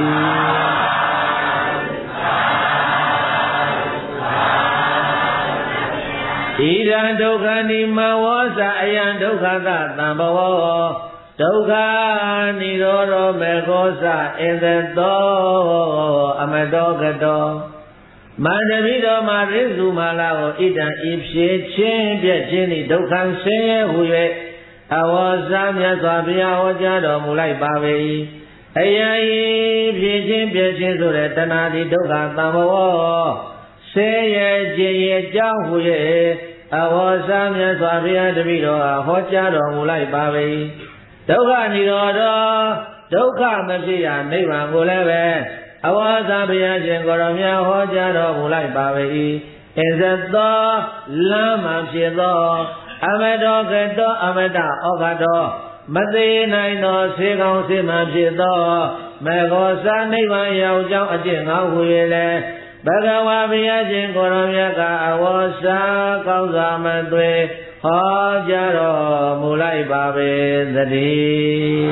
ဣဒံဒုက္ခနိမဝောဇအယံဒုက္ခသတံဘဝဒုက္ခនិရောဓမေခောသအင်္သတောအမတောကတောမန္တမိတော်မှာရိစုမာလာကိုဣဒံဤဖြေခြင်းပြည့်ခြင်းဤဒုက္ခဆင်းရဲဟူ၍အဝေါဇမြတ်စွာဘုရားဟောကြားတော်မူလိုက်ပါပေ၏အယံဤဖြေခြင်းပြည့်ခြင်းဆိုတဲ့တဏှာတိဒုက္ခသံဘဝဆင်းရဲခြင်းရဲ့အကြောင်းဟူ၍အဝေါဇမြတ်စွာဘုရားတပည့်တော်ဟောကြားတော်မူလိုက်ပါပေ၏ဒုက္ခនិရောဓဒုက္ခမဖြစ်ရနိဗ္ဗာန်ကိုလည်းပဲအဝါသဘုရားရှင်ကိုရောမြတ်ဟောကြားတော်မူလိုက်ပါ၏အဇသောလမ်းမှဖြစ်သောအမတောကတောအမတဩဃတောမသေးနိုင်သောဆေကောင်းဆေမှဖြစ်သောမေဃောစာနိဗ္ဗာန်ရောက်ကြောင်းအကျင့်ငါဟူ၍လည်းဘဂဝါဘုရားရှင်ကိုရောမြတ်ကအဝါစာကောင်းစွာမသွေဟောကြားတော်မူလိုက်ပါပေသတည်း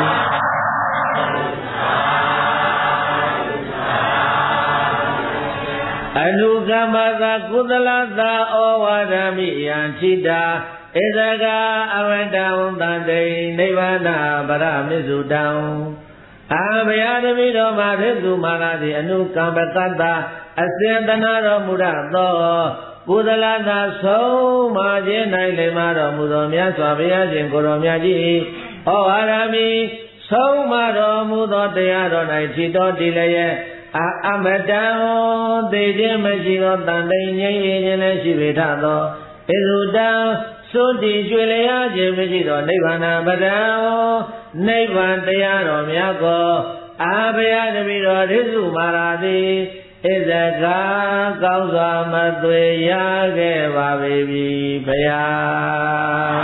အနုကမ္မသာကုသလသာဩဝါဒမိယံထိတာဣဇဂအဝတ္တဝန္တတေနိဗ္ဗာနပရမစ္စုတံအာဘယတပိတော်မှာရိစုမာလာသည်အနုကမ္မကတ္တအစေတနာတော်မူရသောကုသလသာဆုံးမခြင်း၌လိမ္မာတော်မူသောမြတ်စွာဘုရားရှင်ကိုယ်တော်မြတ်ကြီးဩဝါဒမိဆုံးမတော်မူသောတရားတော်၌ထိတော်တည်လျက်အမတံသေခြင်းမရှိသောတန်တိန်ငြိမ်းခြင်းလည်းရှိပေထသောဣဇုတံစွန့်တည်ကျွေလျားခြင်းမရှိသောနိဗ္ဗာန်ပဒံနိဗ္ဗာန်တရားတော်မြတ်ကိုအာဘယတပိတော်ရိစုမာရာသည်ဣဇဂါကောင်းစွာမသွေရခဲ့ပါပေပြီဘုရား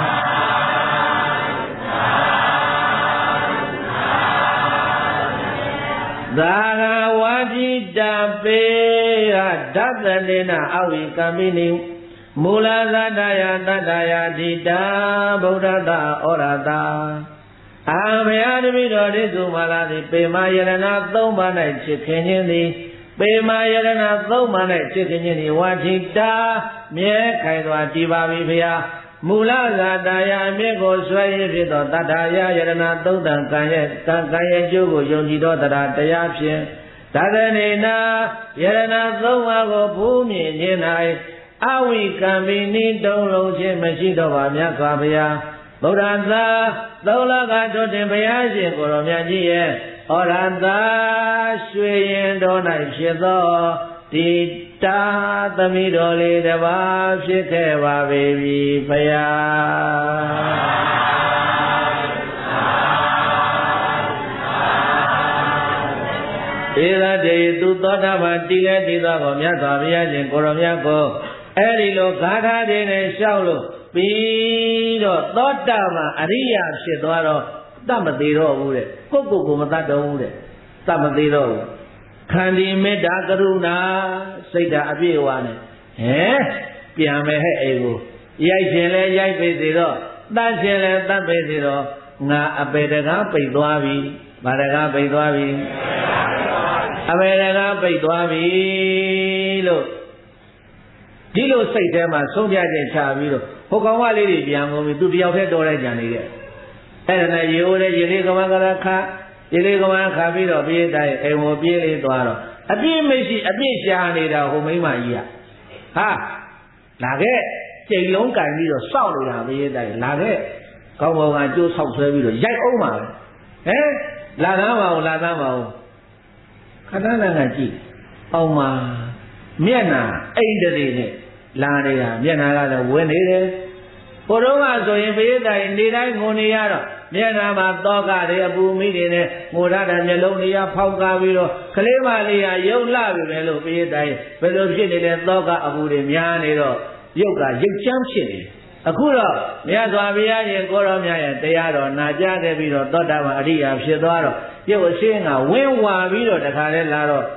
သာဂဝါจิตပေဟဓတ္တနေနအဝိကံမိနိမူလသတ္တယတတ္တယဓိတာဗုဒ္ဓတာဩရတာအာဘယတပိတော်ရိစုမာလာသည်ပေမယရဏသုံးပါး၌ချစ်ခင်ခြင်းသည်ပေမယရဏသုံးပါး၌ချစ်ခင်ခြင်းသည်ဝါจิตမြဲခိုင်စွာတည်ပါပြီဘုရားမူလဇာတာယအမြင့်ကိုဆွဲရဖြစ်သောတတ္ထာယယရဏသုံးတန်ကံရဲ့ကျိုးကိုယုံကြည်သောတရားဖြင့်သဒ္ဒနေနာယရဏသုံးပါးကိုဖူးမြင်ခြင်း၌အဝိကံမိနိတုံးလုံးခြင်းမရှိတော့ပါမြတ်စွာဘုရားဗုဒ္ဓသာသုံးလကတို့တင်ဘုရားရှင်ကိုယ်တော်မြတ်ကြီးရဲ့ဩရသာရွှေရင်တော်၌ဖြစ်သောတိတာသမီးတော်လေးတစ်ပါးဖြစ်ခဲ့ပါပေပြီဘုရား Eda de tu toda matiga di da gomya sabia jin koromya ko eri lo gada de ne shaulo pi do toda ma ariya phit twa do tat ma thi ro bu de kokko ko ma tat do bu de tat ma thi ro bu khandi metta karuna sitta apie wa ne pian me he ai ko yai chin le yai pe si do tat chin le tat pe si do nga ape da ka pai twa bi ba da ka pai twa biအမေရကပိတ်သွားပြီလို့ဒီလိုစိတ်ထဲမှာဆုံးဖြတ်ချက်ချပြီးတော့ဟိုကောင်မလေးတွေပြန်ကုန်ပြီသူတယောက်တည်းတော်လိုက်ကြနေတဲ့အဲ့ဒါနဲ့ရေအိုးလေးရေလေးကမကရခရေလေးကမခါပြီးတော့ပြေးတိုင်းအိမ်ကိုပြေးလေးသွားတော့အပြည့်မရှိအပြည့်ရှာနေတာဟိုမိမကြီးကဟာလာခဲ့ချိန်လုံးကန်ပြီးတော့စောက်နေတာပြေးတိုင်းလာခဲ့ကောင်းကောင်းကကြိုးဆောက်ဆွဲပြီးတော့ရိုက်အောင်ပါပဲလာသားပါဦးလာသားပါဦးခဏနာကကြည့်အောင်မှာမျက်နာအိန္ဒြေနဲ့လာနေတာမျက်နာကလည်းဝင်နေတယ်ဘုရောကဆိုရင်ဘေးတိုင်နေတိုင်းငုံနေရတော့မျက်နာမှာတောကတွေအပူမိတွေနဲ့ငိုရတဲ့မျက်လုံးတွေကဖောက်ကားပြီးတော့ကလေးမလေးကရုပ်လှပြီပဲလို့ဘေးတိုင်ဘယ်လိုဖြစ်နေလဲတောကအပူတွေများနေတော့ရုပ်ကရုပ်ချမ်းဖြစ်နေအခုတော့မြတ်စွာဘုရားရှင်ကိုရောမြတ်ရဲ့တရားတော်နာကြားခဲ့ပြီးတော့သောတာပန်အရိယာဖြစ်သွားတော့ရုပ်အရှင်းကဝင်းဝါပြီးတော့တခါလဲလာတော့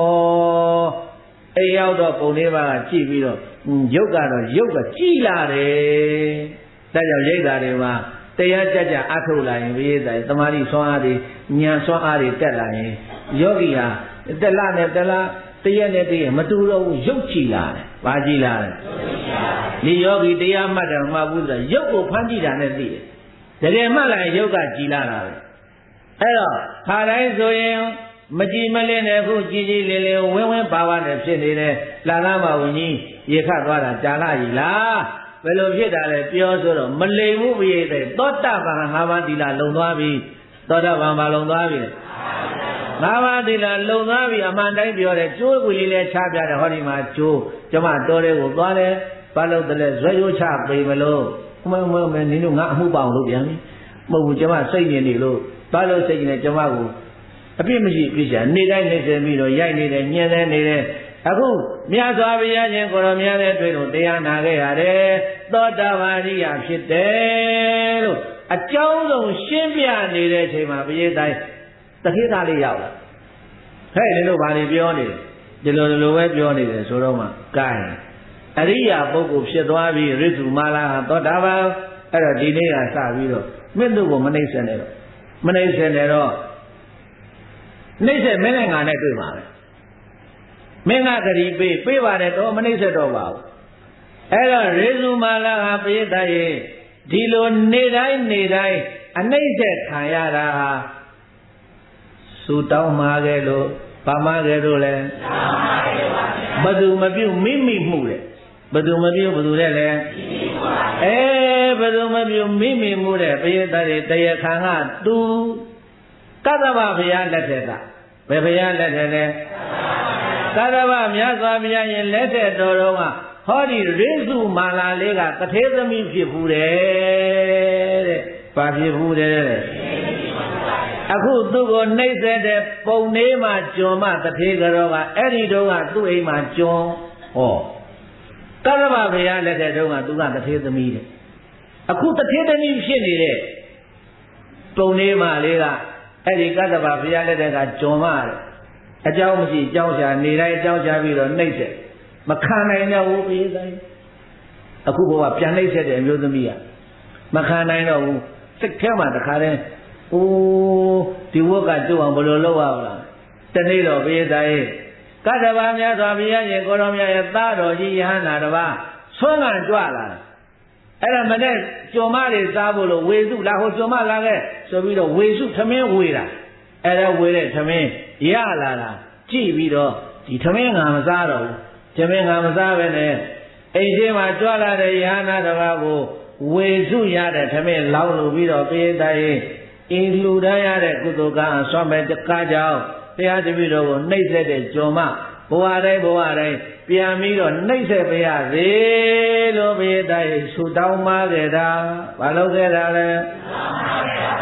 အိမ်ရောက်တော့ပုံလေးပါးကကြည့်ပြီးတော့ရုပ်ကတော့ရုပ်ကကြည်လာတယ်ဒါကြောင့်ရိတ်တာတွေမှာတရားကြကြအထုတ်လာရင်ဘုရားတိုင်သမာဓိဆွမ်းအားတွေဉာဏ်ဆွမ်းအားတွေတက်လာရင်ယောဂီဟာတက်လာနဲ့တက်လာတရက်နဲ့တရက်မတူတော့ဘူးရုပ်ကြည်လာတယ်။ဘာကြည်လာလဲ။ဒီယောဂီတရားမှတ်တယ်မှဘူးဆိုရုပ်ကိုဖမ်းကြည့်တာနဲ့သိတယ်။တကယ်မှတ်လိုက်ရုပ်ကကြည်လာတာပဲ။အဲ့တော့ခါတိုင်းဆိုရင်မကြည်မလင်းတဲ့ခုကြည်ကြည်လင်းလင်းဝင်းဝင်းပါပါနဲ့ဖြစ်နေတဲ့လာလာမဝင်ကြီးရေခတ်သွားတာကြာလာကြီးလား။ဘယ်လိုဖြစ်တာလဲပြောဆိုတော့မလိမ်ဘူးပြည့်တဲ့သောတာပန်၅ပါးသီလလုံသွားပြီ။သောတာပန်ဘာလုံသွားပြီလဲ။ငါးပါးသီလလုံသွားပြီအမှန်တိုင်းပြောတယ်ကျိုးကွေလေးလဲချပြတယ်ဟောဒီမှာကျိုးကျမတော်တဲ့ကိုသွားတယ်ဘာလို့တလဲဇွဲရိုးချပေမလို့မနင်တို့ငါအမှုပေါအောင်လုပ်ပြန်ပြီမဟုတ်ဘူးကျမစိတ်နေလို့ဘာလို့စိတ်နေကျမကိုအပြစ်မရှိပြစ်ချာနေတိုင်းနေစေပြီးတော့ရိုက်နေတယ်ညှင်းနေနေတယ်အခုမြတ်စွာဘုရားရှင်ကိုရောမြတ်တဲ့တွေ့လို့တရားနာခဲ့ရတယ်သောတာပန်ရိယာဖြစ်တယ်လို့အကြောင်းဆုံးရှင်းပြနေတဲ့အချိန်မှာဘုရားတိုင်းတခေသားလေးရောက်လာဟဲ့ဒီလိုဘာတွေပြောနေလဲဒီလိုပဲပြောနေတယ်ဆိုတော့မှကဲအရိယာပုဂ္ဂိုလ်ဖြစ်သွားပြီရိစုမာလာသောတာပန်အဲ့တော့ဒီနေ့ကစပြီးတော့မင်းတို့ကိုမနှိမ့်ဆက်နဲ့တော့မနှိမ့်ဆက်နဲ့တော့နှိမ့်ဆက်မင်းနဲ့ငါနဲ့တွေ့ပါပဲမင်းကတတိပေးပါတယ်တော့မနှိမ့်ဆက်တော့ပါဘူးအဲ့တော့ရိစုမာလာဟာပိဋကရေဒီလိုနေတိုင်းအနှိမ့်ဆက်ခံရတာဟာစူတောင်းမှာခဲ့လို့ဘာမှခဲ့လို့လဲဘသူမပြုတ်မိမိမှုတဲ့ဘသူမပြုတ်ဘသူတဲ့လဲဘသူမပြုတ်မိမိမှုတဲ့ဘုရားတရားခံကသူကသဗ္ဗဘုရားလက်ထက်ကဘယ်ဘုရားလက်ထက်လဲကသဗ္ဗမြတ်စွာဘုရားရှင်လက်ထက်တော်တော်ကဟောဒီရိစုမာလာလေးကတထေသမီးဖြစ်ဘူးတဲ့ဘာဖြစ်ဘူးတဲ့အခုသူ့ကိုနှိမ့်ဆက်တဲ့ပုံလေးမှာကျွန်မတထေကတော်ကအဲ့ဒီတော့ကသူ့အိမ်မှာကျွန်ဟောကသဗ္ဗဘုရားလက်ထက်တုန်းကသူကတထေသမီးတဲ့အခုတထေသမီးဖြစ်နေတဲ့ပုံလေးမှာလေးကအဲ့ဒီကသဗ္ဗဘုရားလက်ထက်ကကျွန်မတဲ့အကြောင်းမရှိအကြောင်းရှာနေတိုင်းအကြောင်းရှာပြီးတော့နှိမ့်ဆက်မခံနိုင်တော့ဘူးပြေးတိုင်းအခုဘဝပြန်နှိမ့်ဆက်တဲ့အမျိုးသမီးကမခံနိုင်တော့ဘူးစိတ်ထဲမှာတခါတည်းဒီဝတ်ကကျုပ်အောင်ဘယ်လိုလုပ်ရမလားတနေ့တော့ပြေးတိုင်းကတ္တဗမြတ်စွာဘုရားရှင်ကိုရောမြတ်ရဲ့သားတော်ကြီးယဟန္တာတစ်ပါးဆွမ်းကန်ကြွလာအဲ့ဒါမနဲ့ကျွန်မတွေစားဖို့လို့ဝေစုလာဟိုကျွန်မလာခဲ့ဆိုပြီးတော့ဝေစုသမင်းဝေတာအဲ့ဒါဝေတဲ့သမင်းရလာတာကြည့်ပြီးတော့ဒီသမင်းငါမစားတော့ဘူးသမင်းငါမစားပဲနဲ့အိမ်ရှိမှာကြွလာတဲ့ယဟန္တာတစ်ပါးကိုဝေစုရတဲ့သမင်းလောင်းလို့ပြီးတော့ပြေးတိုင်းအင်းလူတန်းရတဲ့ကုသိုလ်ကံဆွမ်းမဲ့တကားကြောင့်တရားတပည့်တော်ကိုနှိမ့်ဆက်တဲ့ကျွန်မဘဝတိုင်းပြန်ပြီးတော့နှိမ့်ဆက်ပါရစေလို့ဘုရားတိုင်ဆူတောင်းပါခဲ့တာဘာလို့ခဲ့တာလဲဆ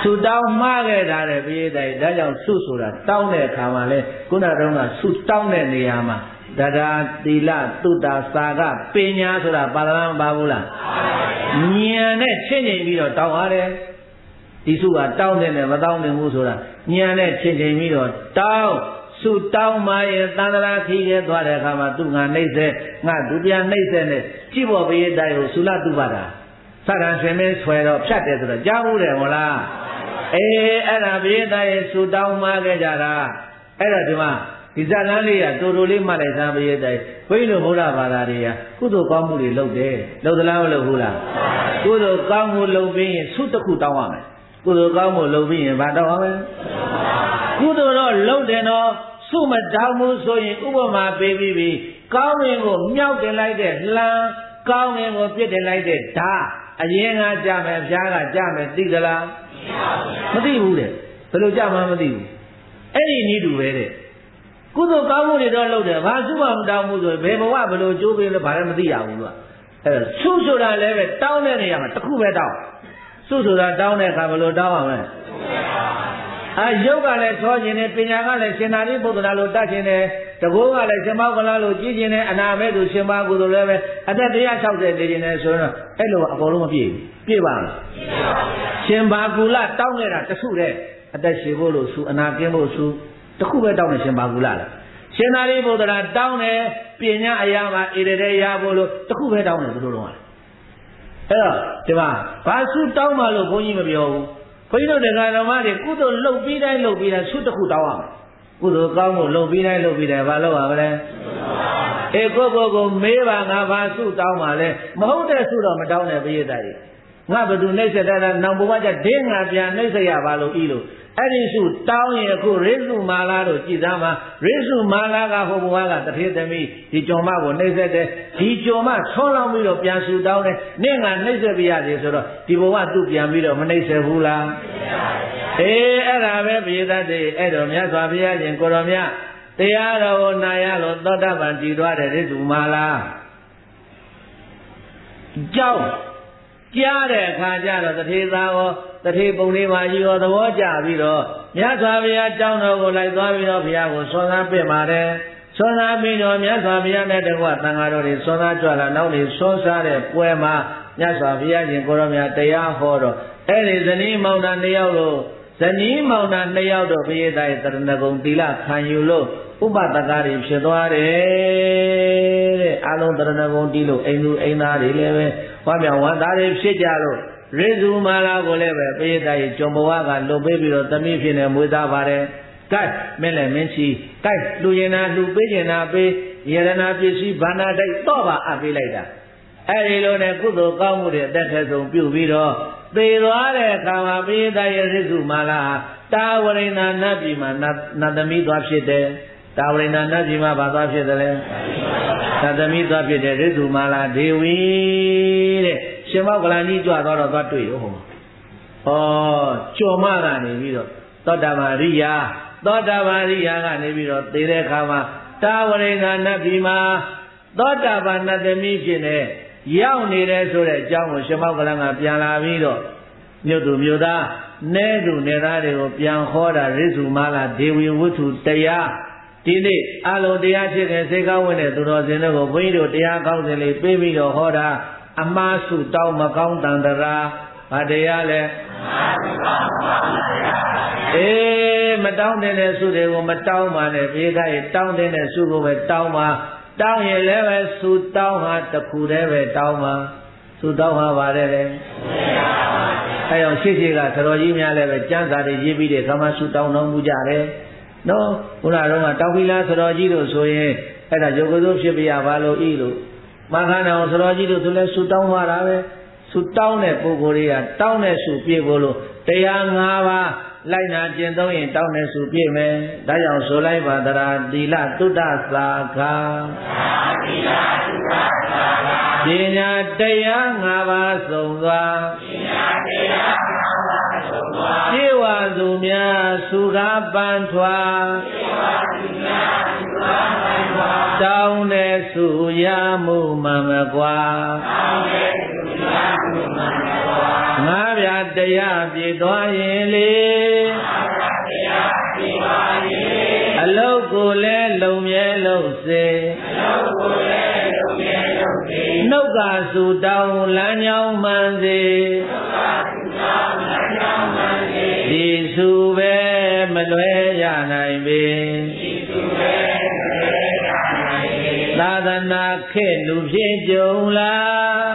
ဆုတောင်းမှားခဲ့တာတဲ့ပရိသတ်ဒါကြောင့်ဆုဆိုတာတောင်းတဲ့အခါမှာလဲခုနတုန်းကဆုတောင်းတဲ့နေရာမှာတရားသီလသုတ္တစာကပညာဆိုတာပါဒနာမပါဘူးလားဉာဏ်နဲ့ချင်းချင်းပြီးတော့တောင်းရတယ်ဒီဆုကတောင်းတယ်နဲ့မတောင်းနိုင်ဘူးဆိုတာဉာဏ်နဲ့ချင်းချင်းပြီးတော့တောင်းဆုတောင်းမှရဲ့သန္တရာခီးရဲသွားတဲ့အခါမှာသူငါနှိမ့်စေငါဒုပြန်နှိမ့်စေနဲ့ကြည့်ဖို့ပရိသတ်ကိုသုလတုပါတာသက္ကံရှင်မင်းဆွဲတော့ဖြတ်တယ်ဆိုတော့ကြားဘူးတယ်မို့လားအဲ့ဒါပရိသတ်ရဲ့ဆုတောင်းမှခဲ့ကြတာအဲ့တော့ဒီမှာဒီဇာလန်းလေးကတူတူလေးမှတ်လိုက်သားပရိသတ်ဘုန်းကြီးတို့ဗုဒ္ဓဘာသာတွေကကုသိုလ်ကောင်းမှုတွေလုပ်တယ်လုပ်သလားမလုပ်ဘူးလားကုသိုလ်ကောင်းမှုလုပ်ပြီးရင်ဆုတစ်ခုတောင်းရမယ်ကုသိုလ်ကောင်းမှုလုပ်ပြီးရင်ဘာတောင်းရမလဲကုသိုလ်တော့လုပ်တယ်နော်ဆုမတောင်းဘူးဆိုရင်ဥပမာပေးပြီးပြီကောင်းရင်ကိုမြောက်တင်လိုက်တဲ့လှမ်းကောင်းရင်ကိုပြစ်တင်လိုက်တဲ့ဓာအရင်ကကြမယ်ဖျားကကြမယ်သိသလားမသိဘူးတဲ့ဘယ်လိုကြမှမသိဘူးအဲ့ဒီနည်းတူပဲတဲ့ကုသိုလ်ကောင်းမှုတွေတော့လုပ်တယ်ဘာစုမှမတောင်းဘူးဆိုရင်ဘယ်ဘဝဘယ်လိုကြိုးပေးလဲဘာလည်းမသိရဘူးကွာအဲ့တော့ဆုဆိုတာလည်းပဲတောင်းတဲ့နေရာမှာတစ်ခုပဲတောင်းဆုဆိုတာတောင်းတဲ့အခါဘယ်လိုတောင်းအောင်လဲရုပ်ကလည်းသောခြင်းနဲ့ပညာကလည်းရှင်သာရိပုတ္တရာလိုတတ်ခြင်းနဲ့တကောကလည်းရှင်မောကလာလိုကြည်ခြင်းနဲ့အနာမဲ့သူရှင်ပါကုသိုလ်လည်းပဲအသက်160နေခြင်းနဲ့ဆိုတော့အဲ့လိုအကုန်လုံးမပြည့်ဘူးပြည့်ပါလားရှင်ပါကုလတောင်းနေတာတခုတည်းအသက်ရှင်ဖို့လို့ဆုအနာကင်းဖို့ဆုတခုပဲတောင်းနေရှင်ပါကုလလားရှင်သာရိပုတ္တရာတောင်းတယ်ပညာအရာမှာဣရတဲ့ရဖို့လို့တခုပဲတောင်းတယ်ဘယ်လိုလုပ်ရလဲအဲ့တော့ဒီမှာဘာဆုတောင်းမှလို့ဘုန်းကြီးမပြောဘူးဘုန်းကြီးတို့တရားတော်မတွေကုသိုလ်လုပ်ပြီးတိုင်းလုပ်ပြီးတိုင်းဆုတစ်ခုတောင်းရမယ်ကုသိုလ်ကောင်းမှုလုပ်ပြီးတိုင်းလုပ်ပြီးတိုင်းဘာလုပ်ရမလဲကိုမေးပါငါဘာဆုတောင်းပါလဲမဟုတ်တဲ့ဆုတော့မတောင်းနဲ့ပရိသတ်ကြီးငါဘယ်သူနှိမ့်ဆက်တာနောင်ဘဝကျဒင်းငါပြန်နှိမ့်ဆက်ရပါလို့ဤလို့အဲ့ဒီဆုတောင်းရင်အခုရိစုမာလာတို့ကြည်သားမှာရိစုမာလာကဟိုဘဝကတထေသမီးဒီကျော်မကိုနှိမ့်ဆက်တယ်ဒီကျော်မဆောလောင်းပြီးတော့ပြန်ဆုတောင်းတယ်နင့်ကနှိမ့်ဆက်ပြရတယ်ဆိုတော့ဒီဘဝသူ့ပြန်ပြီးတော့မနှိမ့်ဆက်ဘူးလားအဲ့ဒါပဲပရိသတ်တွေအဲ့တော့မြတ်စွာဘုရားရှင်ကိုတော်မြတ်တရားတော်ကိုနာရလို့သောတာပန်တည်သွားတဲ့ရိစုမာလာကြောက်ကြားတဲ့အခါကျတော့တထေသားရောတထေပုံလေးပါကြီးရောသဘောကျပြီးတော့မြတ်စွာဘုရားကြောင်းတော်ကိုလိုက်သွားပြီးတော့ဘုရားကိုဆွမ်းသားပြစ်ပါတယ်ဆွမ်းသားပြီးတော့မြတ်စွာဘုရားနဲ့တကွသံဃာတော်တွေဆွမ်းသားကြွလာနောက်နေဆွမ်းစားတဲ့ပွဲမှာမြတ်စွာဘုရားရှင်ကိုရောမြတ်တရားဟောတော့အဲ့ဒီဇနီးမောင်နှံ2ယောက်လို့ဇနီးမောင်နှံ2ယောက်တော့ဘုရားရဲ့တရဏဂုံသီလခံယူလို့ဥပဒကတွေဖြစ်သွားတယ်တဲ့အလုံးတရဏဂုံတီးလို့အိမ်သူအိမ်သားတွေလည်းပဲဝါမြောင်ဝမ်းသားတွေဖြစ်ကြလို့ရိစုမာလာကိုလည်းပဲပရိသတ်ကြီးကျွန်ဘဝကလွတ်ပေးပြီးတော့သမီးဖြစ်နေမွေးသားပါတယ်။ကဲမင်းလည်းမင်းချီကဲလူရင်နာလူပေးကျင်တာပေးယရနာပစ္စည်းဘာနာတိုက်တော့ပါအပ်ပေးလိုက်တာ။အဲဒီလိုနဲ့ကုသိုလ်ကောင်းမှုတွေအသက်ထက်ဆုံးပြုပြီးတော့သေသွားတဲ့အခါမှာပရိသတ်ရဲ့ရိစုမာလာတာဝရိဏနတ်ပြည်မှာနတ်သမီးသွားဖြစ်တယ်။တာဝရိဏနတ်ပြည်မှာဘာသွားဖြစ်တယ်လဲ။နတ်သမီးသွားဖြစ်တဲ့ရိစုမာလာဒေဝီတဲ့ရှင်မောကလန်ကြီးကြွသွားတော့သွားတွေ့ရောဟောကျော်မကနေပြီးတော့သောတာပန်ရိယာကနေပြီးတော့သေတဲ့အခါမှာတာဝရိဏနတ်ပြည်မှာသောတာပန်နတ်သမီးဖြစ်နေရောက်နေတယ်ဆိုတဲ့အကြောင်းကိုရှင်မောကလန်ကပြန်လာပြီးတော့မြို့သူမြို့သားနဲသူနေသားတွေကိုပြန်ဟောတာရိစုမာလာဒေဝီဝတ္ထုတရားဒီနေ့အလုံးတရားဖြစ်တဲ့စေကောင်းဝင်တဲ့သူတော်စင်တို့ကိုဘုန်းကြီးတို့တရားကောင်းစဉ်လေးပေးပြီးတော့ဟောတာအမှားစုတောင်းမကောင်းတန်တရာဘာတရားလဲမတောင်းတဲ့စုတွေကိုမတောင်းပါနဲ့ဘေးကရတောင်းတဲ့စုကိုပဲတောင်းပါတောင်းရင်လည်းပဲစုတောင်းဟာတစ်ခုတည်းပဲတောင်းပါစုတောင်းဟာပါတယ်လေအဲကြောင့်ရှိကသတော်ကြီးများလည်းပဲကျမ်းစာတွေရေးပြီးတဲ့ခါမှစုတောင်းတော်မူကြတယ်နော်ခုနကတော့တောင်းပြီးလားသတော်ကြီးတို့ဆိုရင်အဲ့ဒါယောဂစိုးဖြစ်ပြရပါလို့ဤလို့မခန္ဓာအောင်သတော်ကြီးတို့ဆိုလဲဆုတောင်းသွားတာပဲဆုတောင်းတဲ့ပုဂ္ဂိုလ်တွေကတောင်းတဲ့ဆုပြည့်ဖို့လို့တရား5ပါးလိုက်နာကျင့်သုံးရင်တောင်းတဲ့ဆုပြည့်မယ်ဒါကြောင့်ဆိုလိုက်ပါသရာသီလသုတ္တသာခာပညာတရား5ပါးစုံသွားပြေဝသူများစုကားပန်းထွာတောင်းတဲ့ဆုရမှုမှန်မကွာငါးပြားတရားပြည့်သွားရင်လေအလုတ်ကိုလည်းလုံမြဲလို့စေနှုတ်ကဆူတောင်းလမ်းကြောင်းမှန်စေဒီစုပဲမလွဲရနိုင်ပေသာသနာခေတ်လူဖြစ်ကြုံလား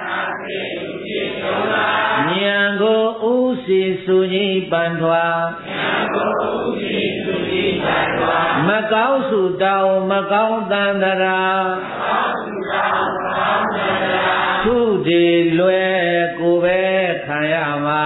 ဉာဏ်ကိုဥစီစုကြီးပန်ထွာမကောင်းစုတောင်းမကောင်းတန်တရာသူဒီလွယ်ကိုပဲခံရမှာ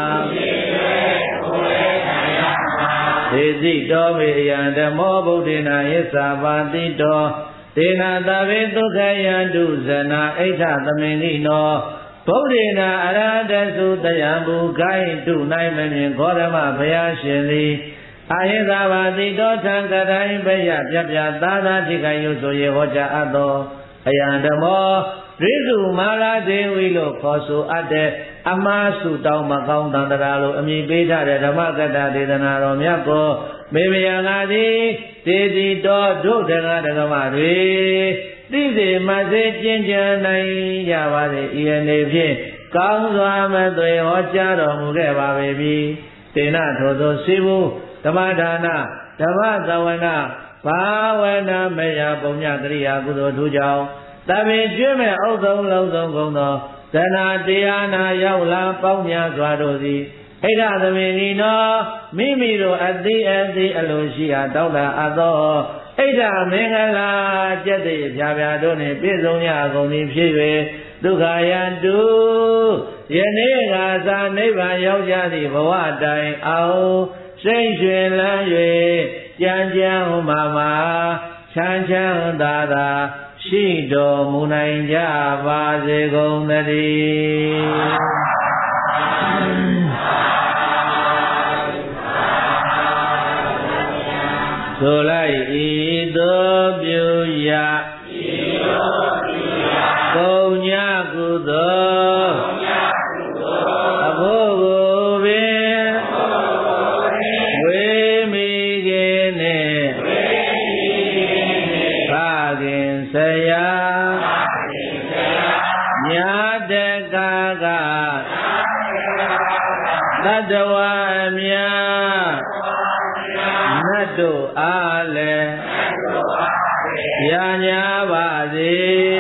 ဒေသိတော်မေယံဓမ္မောဗုဒ္ဓေနာယစ္စာပါတိတောဒေနာတဝေဒုက္ခယံတုဇနာဣဋ္ဌသမင်နိနောဗုဒ္ဓေနာအရဟတသုတယံဘူခိုင်းတုနိုင်မမြင်ဂေါရမဘုရားရှင်သည်အာယသဘာတိတောထံကတိုင်းဘယပြပြသာသာထိခိုင်ရုပ်ဆိုရေဟောကြားအပ်သောအယံဓမ္မောရိစုမာလာဒေဝီလို့ခေါ်ဆိုအပ်တဲ့အမှားစုတောင်းမကောင်းတန်တရာလို့အမည်ပေးထားတဲ့ဓမ္မကတ္တဒေသနာတော်မြတ်ကိုမေမယံငါသည်ဒေတိတော်ဒုဒကဒကမတွေသိစေမစေကျင့်ကြံနိုင်ကြပါစေဤအနေဖြင့်ကောင်းစွာမသွေဟောကြားတော်မူခဲ့ပါပေပြီတေနထိုသောစေဘူးဓမ္မဒါနဓမ္မသဝနာဘာဝနာမယပုံညကရိယာကုသိုလ်ထူးကြောင့်တပင်ကျွေးမဲ့ဥဒ္ဓုံလုံးစုံကုန်သောသနာတရားနာရောက်လာပေါင်းများစွာတို့သည်ဣဒ္ဓသမင်ဤနောမိမိတို့အသိအလိုရှိရာတောက်တာအပ်သောဣဒ္ဓမင်္ဂလာကျက်တဲ့ဖြာဖြာတို့နှင့်ပြည့်စုံရကုန်သည်ဖြစ်၍ဒုက္ခယံတုယနေ့ကသာနိဗ္ဗာန်ရောက်ကြသည့်ဘဝတိုင်အောင်စိတ်ရွှင်လန်း၍ကြံကြံမှာမှာချမ်းချမ်းသာသာရှိတော်မူနိုင်ကြပါစေကုန်သတည်းဆိုလိုက်ဤသို့ပြုရကုညကုသိုလ်အဖို့ကိုပင်ဝေမိခင်နှင့်ဖခင်ဆရာညာတကကသတ္တဝါမြတ်နတ်တို့အားလည်းရာညာပါစေ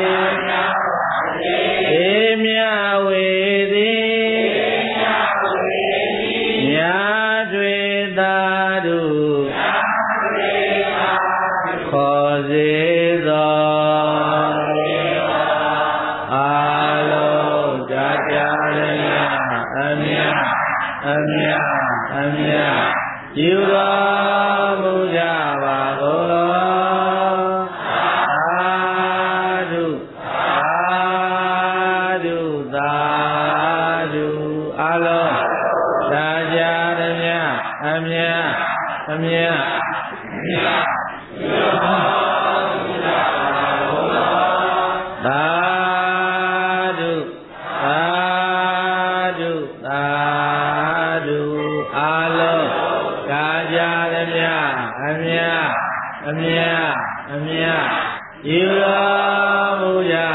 ဧမြဝေသည်ညာတွေသာတို့ခေါ်စေသောအာလုံးကြကြရအမြအမြအမြယူတော်မူကြပါကုန်လောအမြတ်သာဓုသာဓုသာဓုအာလုံးကာကြသမျှအမြတ်အမြတ်အမြတ်ယူတော်မူကြ